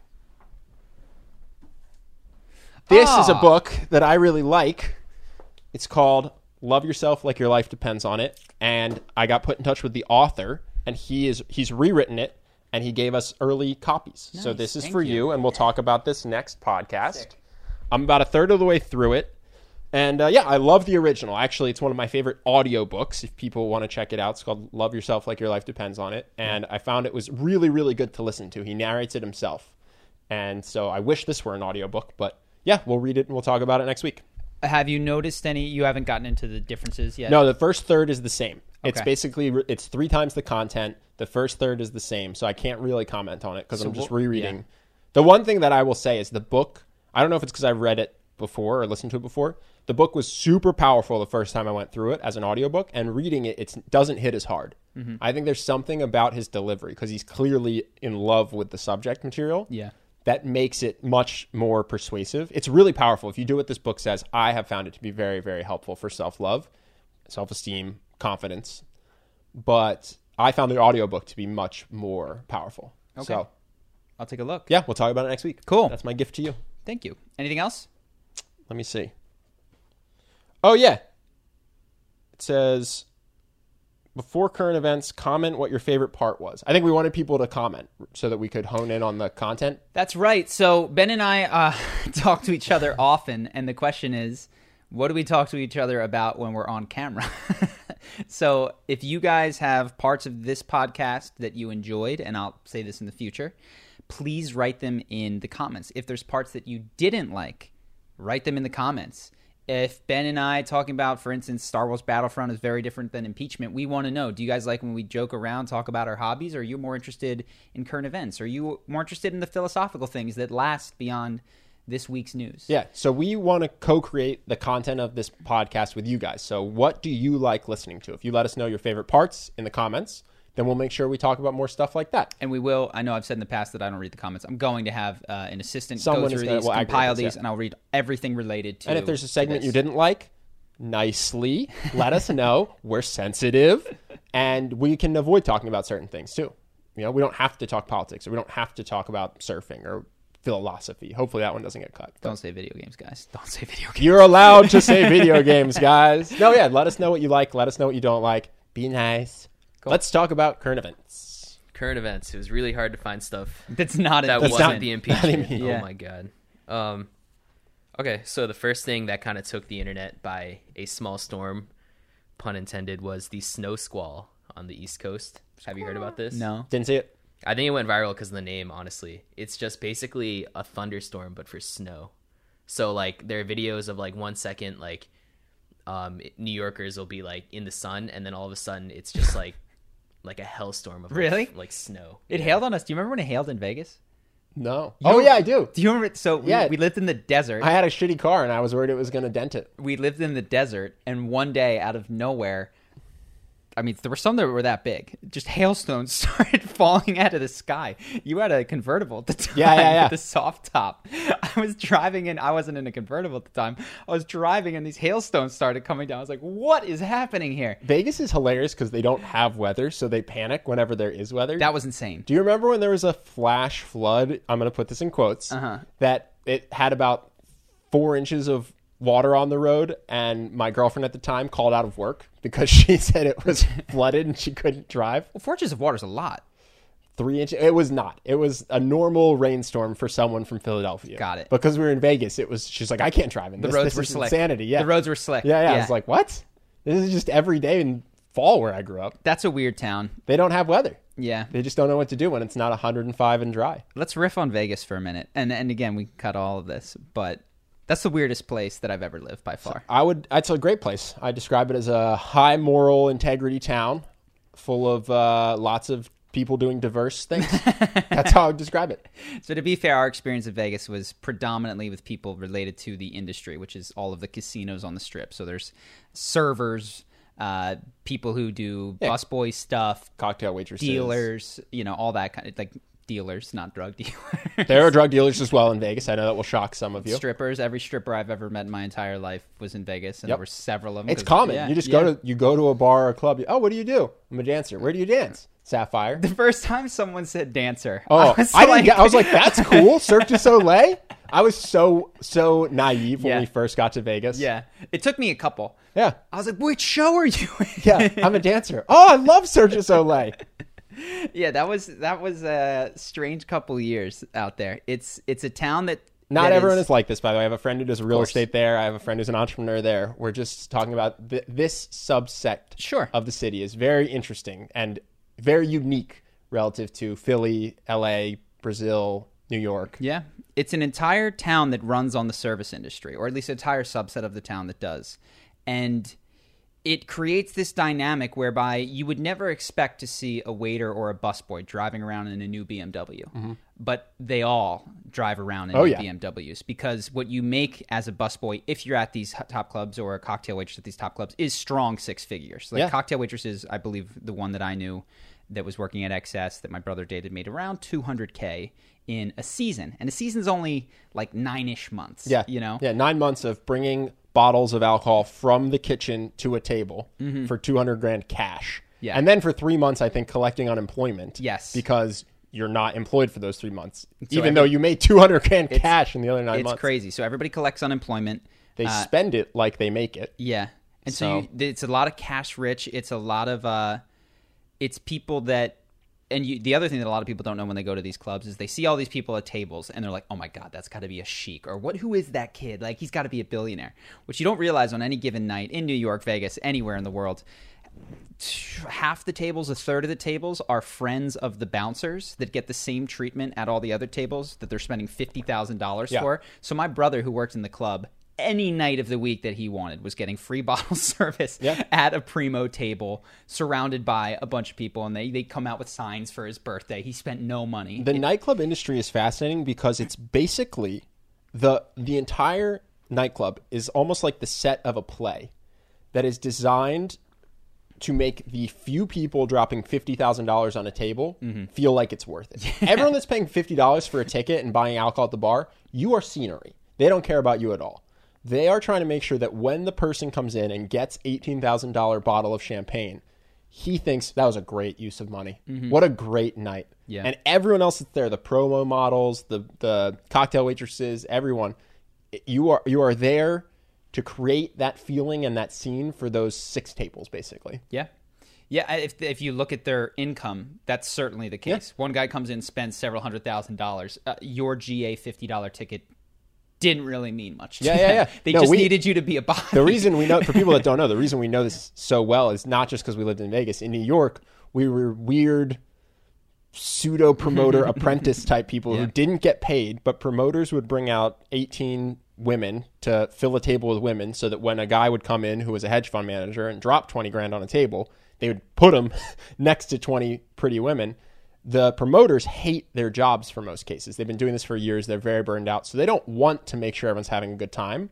This Oh. is a book that I really like. It's called Love Yourself Like Your Life Depends on It. And I got put in touch with the author, and he is he's rewritten it, and he gave us early copies. So Nice, this is thank for you. you, and we'll talk about this next podcast. Sick. I'm about a third of the way through it. And uh, yeah, I love the original. Actually, it's one of my favorite audiobooks. If people want to check it out, it's called Love Yourself Like Your Life Depends on It. And I found it was really, really good to listen to. He narrates it himself. And so I wish this were an audiobook, but yeah, we'll read it and we'll talk about it next week. Have you noticed any? You haven't gotten into the differences yet? No, the first third is the same. It's Okay. basically, it's three times the content. The first third is the same. So I can't really comment on it because So I'm just we'll- rereading. yeah. The one thing that I will say is the book, I don't know if it's because I've read it before or listened to it before. The book was super powerful the first time I went through it as an audiobook, and reading it, it doesn't hit as hard. Mm-hmm. I think there's something about his delivery because he's clearly in love with the subject material. Yeah. That makes it much more persuasive. It's really powerful. If you do what this book says, I have found it to be very, very helpful for self-love, self-esteem, confidence. But I found the audiobook to be much more powerful. Okay. So, I'll take a look. yeah, we'll talk about it next week. Cool. That's my gift to you. Thank you. Anything else? Let me see. Oh, yeah. It says, before current events, comment what your favorite part was. I think we wanted people to comment so that we could hone in on the content. That's right. So Ben and I uh, talk to each other often, and the question is, what do we talk to each other about when we're on camera? So if you guys have parts of this podcast that you enjoyed, and I'll say this in the future, please write them in the comments. If there's parts that you didn't like, write them in the comments. If Ben and I talking about, for instance, Star Wars Battlefront is very different than impeachment, we want to know, do you guys like when we joke around, talk about our hobbies? Or are you more interested in current events? Are you more interested in the philosophical things that last beyond this week's news? Yeah, so we want to co-create the content of this podcast with you guys. So what do you like listening to? If you let us know your favorite parts in the comments, then we'll make sure we talk about more stuff like that. And we will, I know I've said in the past that I don't read the comments. I'm going to have uh, an assistant Someone go is through gonna- these, will aggregate compile this, these, yeah. and I'll read everything related to And if there's a to segment this. you didn't like, nicely let us know. We're sensitive, and we can avoid talking about certain things too. You know, we don't have to talk politics, or we don't have to talk about surfing or philosophy. Hopefully that one doesn't get cut. Don't say video games, guys. Don't say video games. You're allowed to say video games, guys. No, yeah, let us know what you like. Let us know what you don't like. Be nice. Cool. Let's talk about current events. Current events. It was really hard to find stuff That's not that impeachment. wasn't not- the not impeachment. even- Yeah. Oh my god. Um, okay, so the first thing that kind of took the internet by a small storm, pun intended, was the snow squall on the East Coast. Have you heard about this? No. Didn't see it. I think it went viral because of the name, honestly. It's just basically a thunderstorm, but for snow. So, like, there are videos of, like, one second, like, um, New Yorkers will be, like, in the sun, and then all of a sudden it's just, like, like a hellstorm of, like, Really? like snow. It hailed on us. Do you remember when it hailed in Vegas? No. You- oh, yeah, I do. Do you remember? So we, Yeah. we lived in the desert. I had a shitty car, and I was worried it was going to dent it. we lived in the desert, and one day, out of nowhere, I mean, there were some that were that big. Just hailstones started falling out of the sky. You had a convertible at the time. Yeah, yeah, yeah. With a soft top. I was driving in. I wasn't in a convertible at the time. I was driving, and these hailstones started coming down. I was like, "What is happening here?" Vegas is hilarious because they don't have weather, so they panic whenever there is weather. That was insane. Do you remember when there was a flash flood? I'm going to put this in quotes. Uh-huh. That it had about four inches of water on the road, and my girlfriend at the time called out of work because she said it was flooded and she couldn't drive. Well, four inches of water is a lot. Three inches. It was not. It was a normal rainstorm for someone from Philadelphia. Got it. Because we were in Vegas, it was. She's like, I can't drive in The this. roads this were is slick. insanity. Yeah, The roads were slick. Yeah, yeah. I Yeah. was like, what? This is just every day in fall where I grew up. That's a weird town. They don't have weather. Yeah. They just don't know what to do when it's not one hundred five and dry. Let's riff on Vegas for a minute. And and again, we can cut all of this, but that's the weirdest place that I've ever lived by far. I would. It's a great place. I describe it as a high moral integrity town, full of uh, lots of people doing diverse things. That's how I would describe it. So to be fair, our experience of Vegas was predominantly with people related to the industry, which is all of the casinos on the strip. So there's servers, uh, people who do Yeah. busboy stuff, Cocktail waitresses, dealers, you know, all that kind of like dealers, not drug dealers. There are drug dealers as well in Vegas. I know that will shock some of you. Strippers. Every stripper I've ever met in my entire life was in Vegas, and Yep. there were several of them. It's 'cause- common. yeah, you just yeah. go to you go to a bar or a club. You, oh, what do you do? I'm a dancer. Where do you dance? Sapphire. The first time someone said dancer, Oh, I I, was didn't like, get, I was like, that's cool. Cirque du Soleil. I was so so naive when Yeah. we first got to Vegas. yeah. It took me a couple. yeah, I was like, which show are you in? yeah. I'm a dancer. Oh, I love Cirque du Soleil. Yeah, that was that was a strange couple years out there. It's it's a town that Not that everyone is, is like this, by the way. I have a friend who does real course. estate there. I have a friend who's an entrepreneur there. We're just talking about th- this subsect Sure. of the city is very interesting and very unique relative to Philly, L A, Brazil, New York. Yeah, it's an entire town that runs on the service industry, or at least an entire subset of the town that does, and it creates this dynamic whereby you would never expect to see a waiter or a busboy driving around in a new B M W, but they all drive around in Oh, new yeah. B M Ws because what you make as a busboy, if you're at these h- top clubs or a cocktail waitress at these top clubs, is strong six figures. Like Yeah. cocktail waitresses, I believe the one that I knew that was working at X S that my brother dated made around two hundred K in a season, and a season's only like nine-ish months. Yeah. you know. Yeah, nine months of bringing bottles of alcohol from the kitchen to a table for two hundred grand cash. Mm-hmm. Yeah. And then for three months, I think, collecting unemployment. Yes. Because you're not employed for those three months. So even every- though you made two hundred grand cash in the other nine It's months. crazy. So everybody collects unemployment. They Uh, spend it like they make it. Yeah, and so, So- you, it's a lot of cash rich. It's a lot of uh, it's people that, and you, the other thing that a lot of people don't know when they go to these clubs is they see all these people at tables and they're like, oh my god, that's got to be a sheik, or what? Who is that kid? Like he's got to be a billionaire. Which you don't realize on any given night in New York, Vegas, anywhere in the world. Half the tables, a third of the tables are friends of the bouncers that get the same treatment at all the other tables that they're spending fifty thousand dollars Yeah. for. So my brother, who worked in the club, any night of the week that he wanted was getting free bottle service Yeah. at a primo table surrounded by a bunch of people, and they, they come out with signs for his birthday. He spent no money. The nightclub industry is fascinating because it's basically the the entire nightclub is almost like the set of a play that is designed to make the few people dropping fifty thousand dollars on a table feel like it's worth it. Everyone that's paying fifty dollars for a ticket and buying alcohol at the bar, you are scenery. They don't care about you at all. They are trying to make sure that when the person comes in and gets eighteen thousand dollars bottle of champagne, he thinks that was a great use of money. What a great night. Yeah. And everyone else that's there, the promo models, the the cocktail waitresses, everyone, you are you are there to create that feeling and that scene for those six tables, basically. Yeah. Yeah, I- if if you look at their income, that's certainly the case. One guy comes in, spends several hundred thousand dollars. Uh, your G A fifty dollars ticket didn't really mean much to Yeah, yeah, them. yeah. They No, just we- needed you to be a body. The reason we know, for people that don't know, the reason we know this so well is not just because we lived in Vegas. In New York, we were weird pseudo promoter apprentice type people Yeah. who didn't get paid, but promoters would bring out eighteen women to fill a table with women so that when a guy would come in who was a hedge fund manager and drop twenty grand on a table, they would put him next to twenty pretty women. The promoters hate their jobs for most cases. They've been doing this for years. They're very burned out. So they don't want to make sure everyone's having a good time.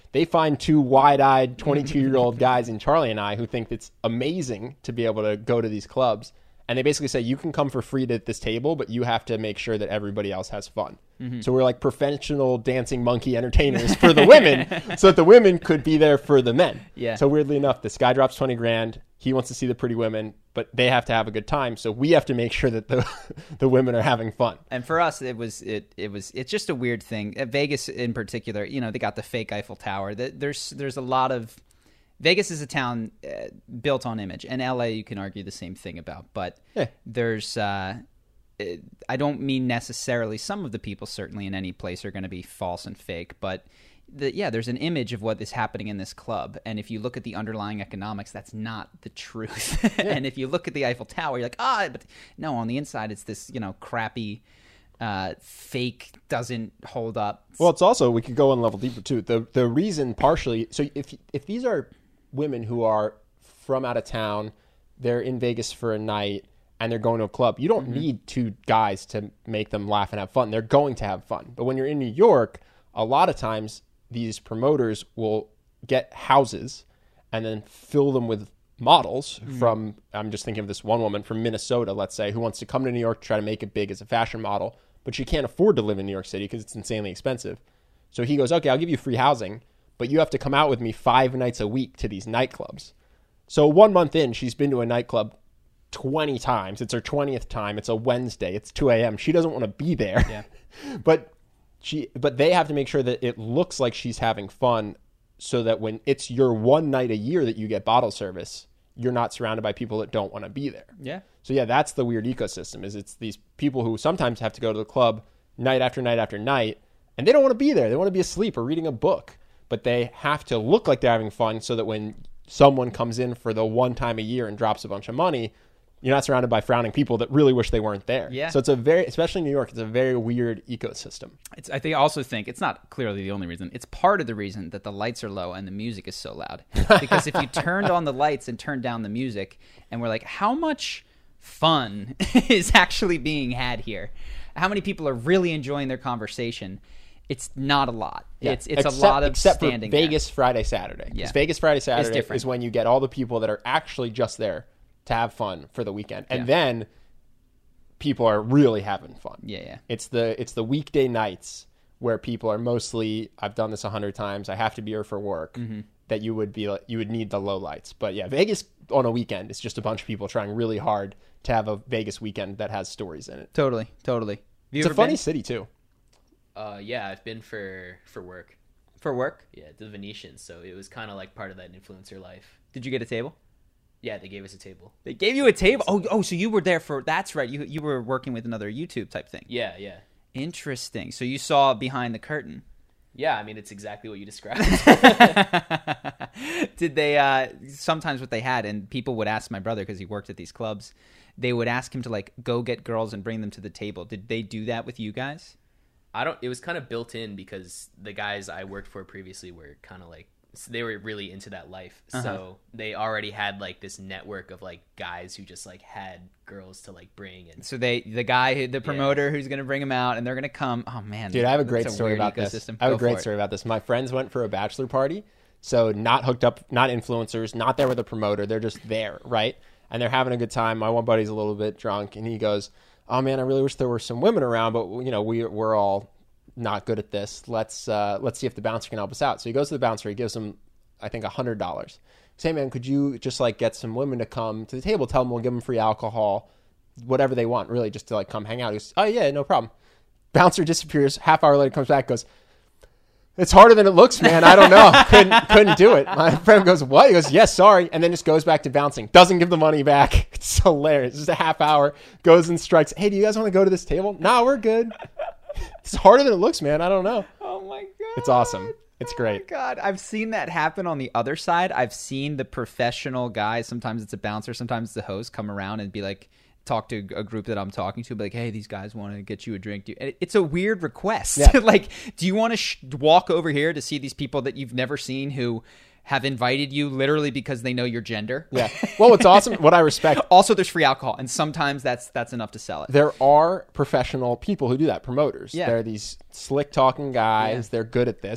They find two wide-eyed twenty-two-year-old guys in Charlie and I who think it's amazing to be able to go to these clubs. And they basically say, you can come for free to this table, but you have to make sure that everybody else has fun. Mm-hmm. So we're like professional dancing monkey entertainers for the women so that the women could be there for the men. Yeah. So weirdly enough, this guy drops twenty grand. He wants to see the pretty women, but they have to have a good time. So we have to make sure that the the women are having fun. And for us, it was it it was it's just a weird thing. At Vegas in particular, you know, they got the fake Eiffel Tower. There's there's a lot of Vegas is a town uh, built on image, and L A you can argue the same thing about. But Yeah. there's uh, it, I don't mean necessarily some of the people certainly in any place are going to be false and fake, but the, yeah, there's an image of what is happening in this club, and if you look at the underlying economics, that's not the truth. And if you look at the Eiffel Tower, you're like, ah, but no, on the inside, it's this you know crappy, uh, fake, doesn't hold up. Well, it's also, we could go one level deeper too. The the reason partially, so if if these are women who are from out of town, they're in Vegas for a night, and they're going to a club, you don't mm-hmm. need two guys to make them laugh and have fun. They're going to have fun. But when you're in New York, a lot of times these promoters will get houses and then fill them with models mm-hmm. from, I'm just thinking of this one woman from Minnesota, let's say, who wants to come to New York to try to make it big as a fashion model, but she can't afford to live in New York City because it's insanely expensive. So he goes, okay, I'll give you free housing, but you have to come out with me five nights a week to these nightclubs. So one month in, she's been to a nightclub twenty times. It's her twentieth time. It's a Wednesday. It's two a.m. She doesn't want to be there. Yeah. but she, but they have to make sure that it looks like she's having fun so that when it's your one night a year that you get bottle service, you're not surrounded by people that don't want to be there. Yeah. So yeah, that's the weird ecosystem, is it's these people who sometimes have to go to the club night after night after night, and they don't want to be there. They want to be asleep or reading a book, but they have to look like they're having fun so that when someone comes in for the one time a year and drops a bunch of money, you're not surrounded by frowning people that really wish they weren't there. Yeah. So it's a very, especially in New York, it's a very weird ecosystem. It's, I think, also think it's not clearly the only reason. It's part of the reason that the lights are low and the music is so loud. Because if you turned on the lights and turned down the music, and we're like, how much fun is actually being had here? How many people are really enjoying their conversation? It's not a lot. Yeah. It's it's except, a lot of except standing for Vegas there. Friday, Saturday. Yeah. Vegas Friday, Saturday different. is when you get all the people that are actually just there to have fun for the weekend. And Yeah. then people are really having fun. Yeah, yeah. It's the it's the weekday nights where people are mostly, I've done this a hundred times, I have to be here for work, mm-hmm. that you would be like, you would need the low lights. But yeah, Vegas on a weekend is just a bunch of people trying really hard to have a Vegas weekend that has stories in it. Totally, totally. Have you It's a ever funny been? city too. Uh, yeah, I've been for for work. For work? Yeah, the Venetian. So it was kind of like part of that influencer life. Did you get a table? Yeah, they gave us a table. They gave you a table? Oh, oh, so you were there for, that's right. You you were working with another YouTube type thing. Yeah, yeah. Interesting. So you saw behind the curtain. Yeah, I mean, it's exactly what you described. Did they, uh, sometimes what they had, and people would ask my brother because he worked at these clubs, they would ask him to like go get girls and bring them to the table. Did they do that with you guys? I don't, it was kind of built in because the guys I worked for previously were kind of like, they were really into that life. Uh-huh. So they already had like this network of like guys who just like had girls to like bring. And So they, the guy, who- the promoter who's going to bring them out and they're going to come. Oh man. Dude, I have a that's great story weird about this. ecosystem. I have Go a for great it. story about this. My friends went for a bachelor party, so not hooked up, not influencers, not there with a promoter. They're just there, right? And they're having a good time. My one buddy's a little bit drunk, and he goes, "Oh man, I really wish there were some women around, but you know, we we're all not good at this. Let's uh, let's see if the bouncer can help us out." So he goes to the bouncer. He gives him, I think, a hundred dollars. Say, man, could you just like get some women to come to the table? Tell them we'll give them free alcohol, whatever they want, really, just to like come hang out. He goes, "Oh yeah, no problem." Bouncer disappears. Half hour later, comes back, goes, "It's harder than it looks, man. I don't know. couldn't couldn't do it." My friend goes, "What?" He goes, "Yes, sorry," and then just goes back to bouncing. Doesn't give the money back. It's hilarious. Just a half hour. Goes and strikes. "Hey, do you guys want to go to this table?" "No, we're good." It's harder than it looks, man. I don't know. Oh my God. It's awesome. It's great. Oh my God, I've seen that happen on the other side. I've seen the professional guys, sometimes it's a bouncer, sometimes it's the host, come around and be like, talk to a group that I'm talking to, be like, "Hey, these guys want to get you a drink." Do you? And it's a weird request. Yeah. Like, do you want to sh- walk over here to see these people that you've never seen who have invited you literally because they know your gender? Yeah. Well, what's awesome, what I respect, Also, there's free alcohol, and sometimes that's that's enough to sell it. there are professional people who do that, promoters. Yeah. They're these slick talking guys. Yeah. They're good at this.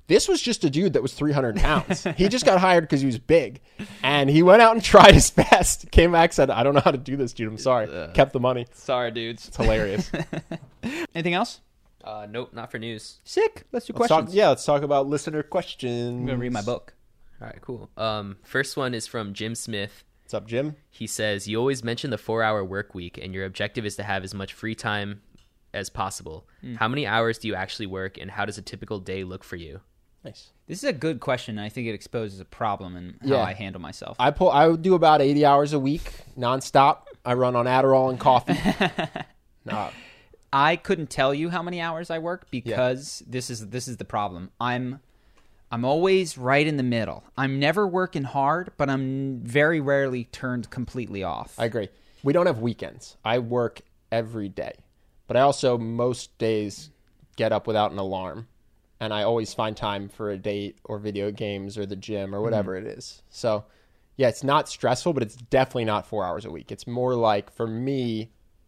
This was just a dude that was three hundred pounds. He just got hired because he was big. And he went out and tried his best. Came back, said, I don't know how to do this, dude. I'm sorry. Uh, Kept the money. Sorry, dudes. It's hilarious. Anything else? Uh, nope, not for news. Sick. Let's do Let's questions. talk, yeah, let's talk about listener questions. I'm going to read my book. All right, cool. Um, first one is from Jim Smith. What's up, Jim? He says, you always mention the four-hour work week, and your objective is to have as much free time as possible. Mm. How many hours do you actually work, and how does a typical day look for you? Nice. This is a good question. I think it exposes a problem in how Yeah. I handle myself. I pull. I do about eighty hours a week, nonstop. I run on Adderall and coffee. nah. I couldn't tell you how many hours I work because yeah. this is this is the problem. I'm I'm always right in the middle. I'm never working hard, but I'm very rarely turned completely off. I agree. We don't have weekends. I work every day, but I also most days get up without an alarm. And I always find time for a date or video games or the gym or whatever mm. it is. So, yeah, it's not stressful, but it's definitely not four hours a week. It's more like, for me,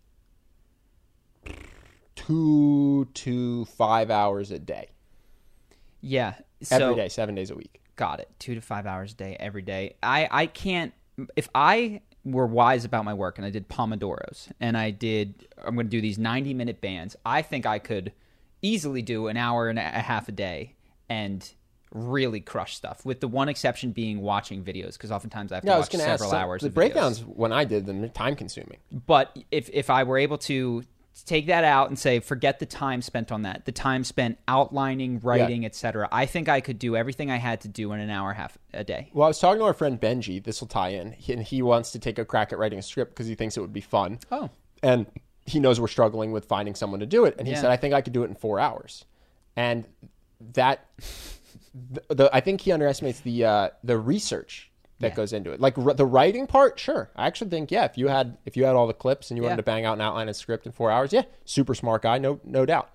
two to five hours a day. Yeah. So, every day, seven days a week. Got it. Two to five hours a day, every day. I, I can't, if I were wise about my work and I did Pomodoros and I did, I'm going to do these ninety minute bands, I think I could easily do an hour and a half a day and really crush stuff, with the one exception being watching videos, because oftentimes I have to yeah, watch several ask, hours the of breakdowns videos. When I did them, time consuming. But if if I were able to take that out and say, forget the time spent on that, the time spent outlining, writing, yeah. et cetera, I think I could do everything I had to do in an hour and a half a day. Well, I was talking to our friend Benji, this will tie in, and he wants to take a crack at writing a script because he thinks it would be fun. Oh. And he knows we're struggling with finding someone to do it. And he yeah. said, I think I could do it in four hours. And that, the, the I think he underestimates the uh, the research that yeah. goes into it. Like r- the writing part, sure. I actually think, yeah, if you had if you had all the clips and you yeah. wanted to bang out an outline and script in four hours, yeah, super smart guy, no no doubt.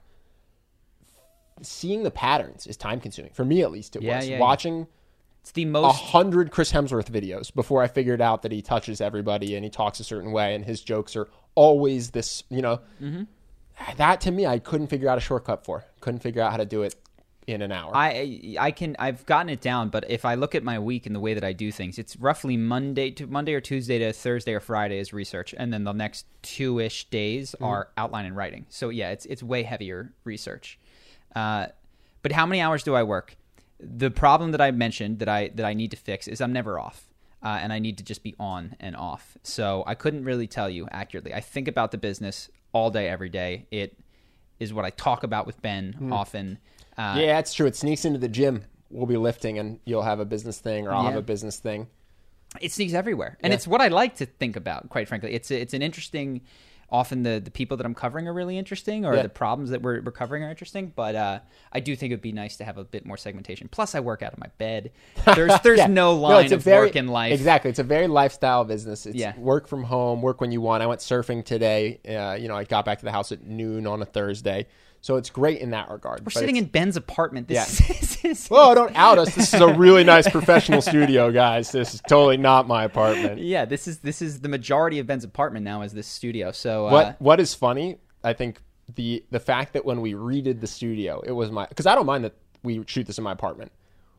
Seeing the patterns is time consuming. For me, at least, it yeah, was. Yeah, Watching yeah. It's the a most hundred Chris Hemsworth videos before I figured out that he touches everybody and he talks a certain way and his jokes are always this, you know. Mm-hmm. That, to me, I couldn't figure out a shortcut for. Couldn't figure out how to do it in an hour. I I can I've gotten it down, but if I look at my week and the way that I do things, it's roughly Monday to Monday or Tuesday to Thursday or Friday is research, and then the next two-ish days mm-hmm. are outline and writing. So yeah, it's it's way heavier research. Uh, but how many hours do I work? The problem that I mentioned that I that I need to fix is I'm never off. Uh, and I need to just be on and off. So I couldn't really tell you accurately. I think about the business all day, every day. It is what I talk about with Ben mm. often. Uh, yeah, that's true. It sneaks into the gym. We'll be lifting and you'll have a business thing or I'll yeah. have a business thing. It sneaks everywhere. And yeah. it's what I like to think about, quite frankly. It's a, it's an interesting... Often the, the people that I'm covering are really interesting, or yeah. the problems that we're, we're covering are interesting. But uh, I do think it would be nice to have a bit more segmentation. Plus, I work out of my bed. There's there's yeah. no line no, of very, work in life. Exactly. It's a very lifestyle business. It's yeah. work from home, work when you want. I went surfing today. Uh, you know, I got back to the house at noon on a Thursday. So it's great in that regard. We're but sitting in Ben's apartment. This yeah. is, this is, Whoa, don't out us. This is a really nice professional studio, guys. This is totally not my apartment. Yeah, this is this is the majority of Ben's apartment now is this studio. So uh, what what is funny, I think the the fact that when we redid the studio, it was my, because I don't mind that we shoot this in my apartment.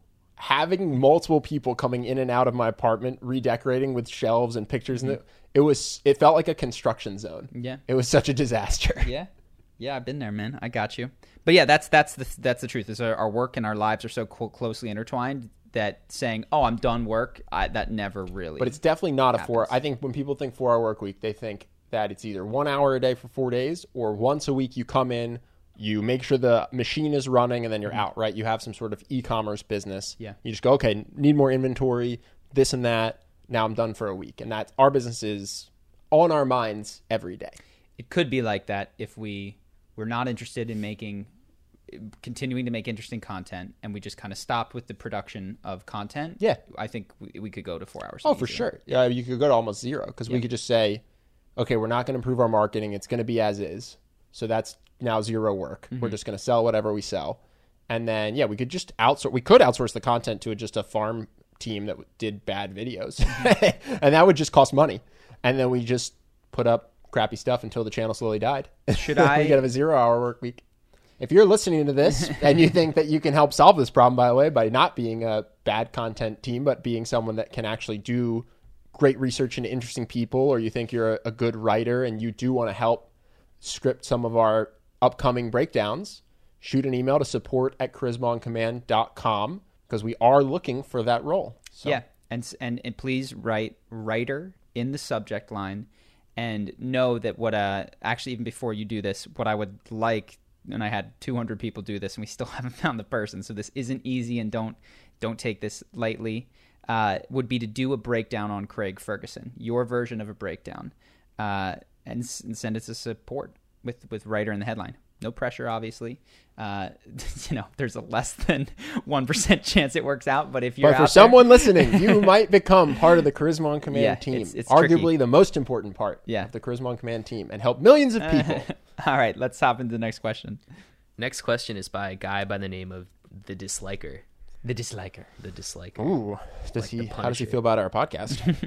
Having multiple people coming in and out of my apartment, redecorating with shelves and pictures, mm-hmm. in it, it was it felt like a construction zone. Yeah, it was such a disaster. Yeah. Yeah, I've been there, man. I got you. But yeah, that's that's the that's the truth. Is our, our work and our lives are so co- closely intertwined that saying, "Oh, I'm done work," I, that never really. But it's definitely not happens. a four. I think when people think four-hour work week, they think that it's either one hour a day for four days, or once a week you come in, you make sure the machine is running, and then you're mm-hmm. out. Right? You have some sort of e-commerce business. Yeah. You just go, okay, need more inventory, this and that. Now I'm done for a week, and that our business is on our minds every day. It could be like that if we. We're not interested in making, continuing to make interesting content, and we just kind of stopped with the production of content. Yeah. I think we, we could go to four hours. Oh, for sure. Yeah, you could go to almost zero, because yeah. we could just say, okay, we're not going to improve our marketing. It's going to be as is. So that's now zero work. Mm-hmm. We're just going to sell whatever we sell. And then, yeah, we could just outsource. We could outsource the content to just a farm team that did bad videos. And that would just cost money. And then we just put up crappy stuff until the channel slowly died. Should I? We could have a zero-hour work week. If you're listening to this and you think that you can help solve this problem, by the way, by not being a bad content team, but being someone that can actually do great research into interesting people, or you think you're a, a good writer and you do want to help script some of our upcoming breakdowns, shoot an email to support at charisma on command dot com because we are looking for that role. So. Yeah, and, and and please write writer in the subject line, and know that what uh actually even before you do this, what I would like, and I had two hundred people do this and we still haven't found the person, so this isn't easy, and don't don't take this lightly, uh, would be to do a breakdown on Craig Ferguson, your version of a breakdown, uh, and, and send it to support with with writer in the headline. No pressure, obviously. Uh, you know, there's a less than one percent chance it works out. But if you're but for out someone there, listening, you might become part of the Charisma on Command Yeah, team. it's- it's Arguably tricky. the most important part Yeah. of the Charisma on Command team, and help millions of people. All right, let's hop into the next question. Next question is by a guy by the name of the Disliker. The disliker. The Disliker. Ooh, does Like he? the How does he Punisher. feel about our podcast?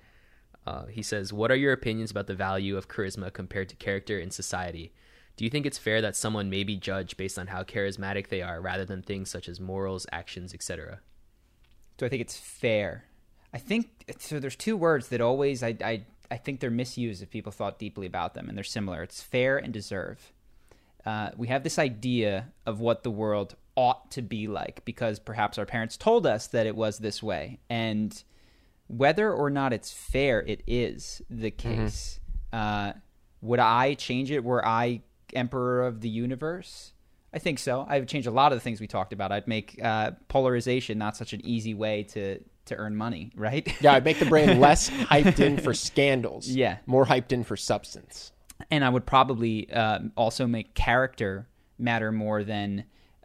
Uh, he says, what are your opinions about the value of charisma compared to character in society? Do you think it's fair that someone may be judged based on how charismatic they are rather than things such as morals, actions, et cetera? Do I think it's fair? I think so. There's two words that always I I I think they're misused if people thought deeply about them, and they're similar. It's fair and deserve. Uh, we have this idea of what the world ought to be like because perhaps our parents told us that it was this way, and whether or not it's fair, it is the case. Mm-hmm. Uh, would I change it were I emperor of the universe? I think so. I would change a lot of the things we talked about. I'd make uh, polarization not such an easy way to, to earn money, right? Yeah, I'd make the brain less hyped in for scandals. Yeah. More hyped in for substance. And I would probably uh, also make character matter more than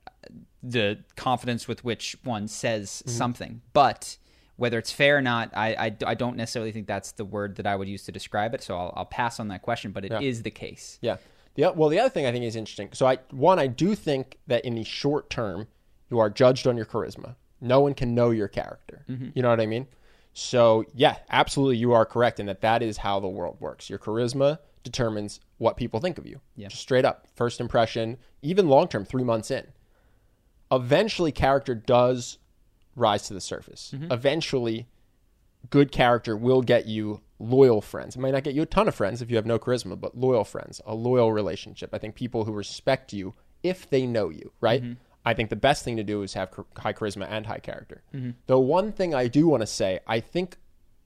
the confidence with which one says mm-hmm. something. But whether it's fair or not, I, I, I don't necessarily think that's the word that I would use to describe it. So I'll, I'll pass on that question, but it Yeah. is the case. Yeah. The, well, the other thing I think is interesting. So, I one, I do think that in the short term, you are judged on your charisma. No one can know your character. Mm-hmm. You know what I mean? So, yeah, absolutely, you are correct in that that is how the world works. Your charisma determines what people think of you. Yeah. Just straight up. First impression, even long term, three months in. Eventually, character does rise to the surface. Mm-hmm. Eventually, good character will get you loyal friends. It might not get you a ton of friends if you have no charisma, but loyal friends, a loyal relationship. I think people who respect you if they know you, right? Mm-hmm. I think the best thing to do is have high charisma and high character. Mm-hmm. The one thing I do want to say, I think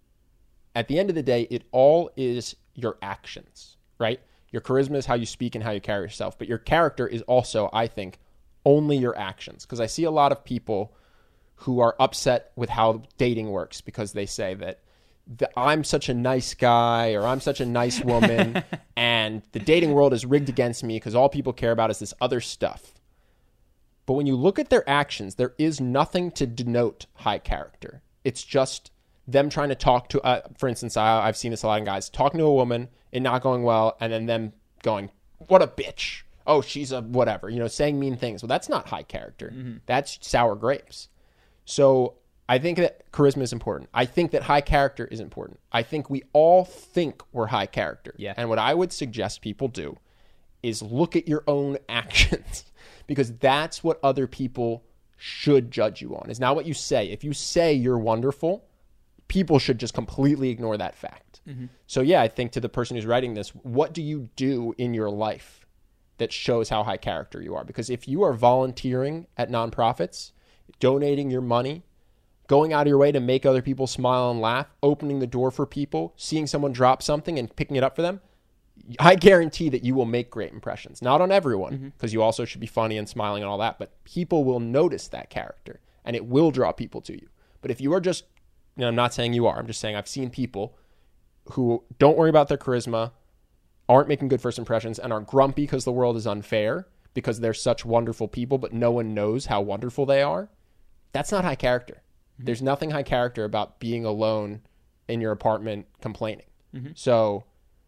at the end of the day, it all is your actions, right? Your charisma is how you speak and how you carry yourself, but your character is also, I think, only your actions. Because I see a lot of people who are upset with how dating works because they say that the, I'm such a nice guy or I'm such a nice woman and the dating world is rigged against me because all people care about is this other stuff. But when you look at their actions, there is nothing to denote high character. It's just them trying to talk to, uh, for instance, I, I've seen this a lot in guys, talking to a woman, it not going well, and then them going, what a bitch. Oh, she's a whatever, you know, saying mean things. Well, that's not high character. Mm-hmm. That's sour grapes. So I think that charisma is important. I think that high character is important. I think we all think we're high character. Yeah. And what I would suggest people do is look at your own actions because that's what other people should judge you on. It's not what you say. If you say you're wonderful, people should just completely ignore that fact. Mm-hmm. So yeah, I think to the person who's writing this, what do you do in your life that shows how high character you are? Because if you are volunteering at nonprofits, donating your money, going out of your way to make other people smile and laugh, opening the door for people, seeing someone drop something and picking it up for them, I guarantee that you will make great impressions. Not on everyone, because mm-hmm. you also should be funny and smiling and all that, but people will notice that character and it will draw people to you. But if you are just, you know, I'm not saying you are, I'm just saying I've seen people who don't worry about their charisma, aren't making good first impressions, and are grumpy because the world is unfair, because they're such wonderful people, but no one knows how wonderful they are. That's not high character. Mm-hmm. There's nothing high character about being alone in your apartment complaining. Mm-hmm. So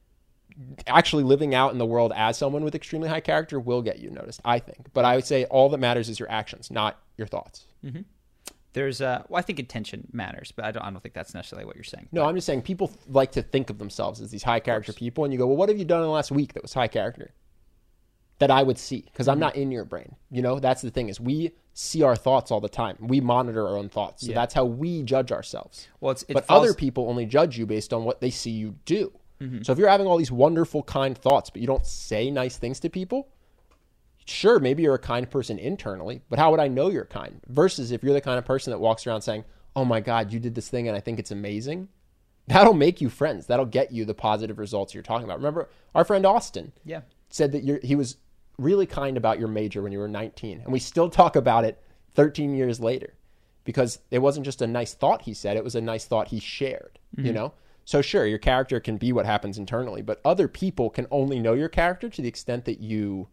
actually living out in the world as someone with extremely high character will get you noticed, I think. But I would say all that matters is your actions, not your thoughts. Mm-hmm. There's, uh, well, I think intention matters, but I don't, I don't think that's necessarily what you're saying. No, but, I'm just saying people like to think of themselves as these high character people, and you go, well, what have you done in the last week that was high character? that I would see because I'm not in your brain. You know, that's the thing is we see our thoughts all the time. We monitor our own thoughts. So Yeah. that's how we judge ourselves. Well, it's, it But falls- other people only judge you based on what they see you do. Mm-hmm. So if you're having all these wonderful, kind thoughts, but you don't say nice things to people, sure, maybe you're a kind person internally, but how would I know you're kind? Versus if you're the kind of person that walks around saying, oh my God, you did this thing and I think it's amazing. That'll make you friends. That'll get you the positive results you're talking about. Remember our friend Austin Yeah. said that you're, he was really kind about your major when you were nineteen. And we still talk about it thirteen years later because it wasn't just a nice thought he said, it was a nice thought he shared, Mm-hmm. you know? So sure, your character can be what happens internally, but other people can only know your character to the extent that you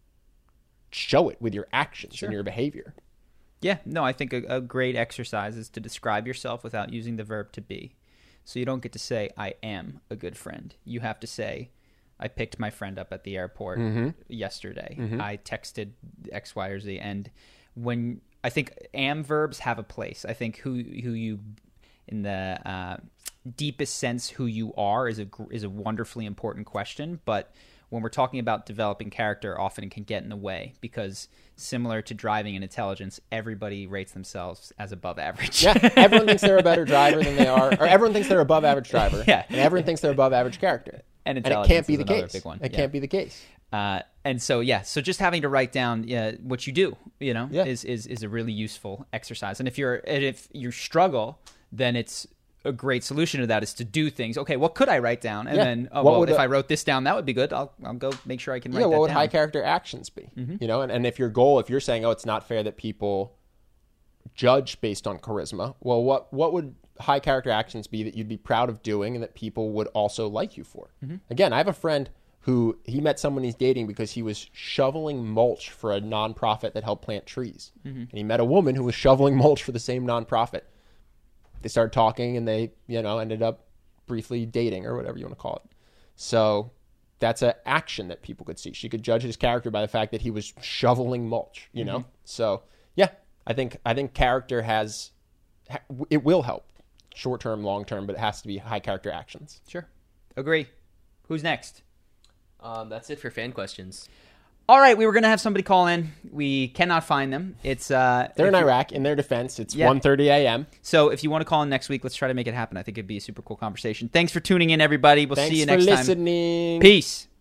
show it with your actions Sure. and your behavior. Yeah, no, I think a, a great exercise is to describe yourself without using the verb to be. So you don't get to say, I am a good friend. You have to say, I picked my friend up at the airport Mm-hmm. yesterday. I texted X, Y, or Z. And when I think am verbs have a place. I think who who you, in the uh, deepest sense, who you are is a gr- is a wonderfully important question. But when we're talking about developing character, often it can get in the way because similar to driving and intelligence, everybody rates themselves as above average. Yeah, everyone thinks they're a better driver than they are, or everyone thinks they're above average driver. Yeah. And everyone thinks they're above average character. And And it intelligence can't be is the another case. big one. It Yeah. can't be the case. Uh, and so, yeah, so just having to write down uh, what you do, you know, Yeah. is, is, is a really useful exercise. And if you're, and if you struggle, then it's a great solution to that is to do things. Okay, what could I write down? And Yeah. then, oh, What well, would if a- I wrote this down, that would be good. I'll, I'll go make sure I can write Yeah, that what would down. high character actions be? You know, and, and if your goal, if you're saying, oh, it's not fair that people judge based on charisma, well, what what would high character actions be that you'd be proud of doing and that people would also like you for? Again, I have a friend who he met someone he's dating because he was shoveling mulch for a nonprofit that helped plant trees. And he met a woman who was shoveling mulch for the same nonprofit. They started talking and they, you know, ended up briefly dating or whatever you want to call it. So that's an action that people could see. She could judge his character by the fact that he was shoveling mulch, you know? So yeah, I think, I think character has, ha- it will help short term, long term, but it has to be high character actions. Sure. Agree. Who's next? Um, that's it for fan questions. All right, we were going to have somebody call in. We cannot find them. It's uh, They're in if you- Iraq. In their defense, it's Yeah. one thirty a.m. So if you want to call in next week, let's try to make it happen. I think it'd be a super cool conversation. Thanks for tuning in, everybody. We'll Thanks see you for next time. listening. Peace.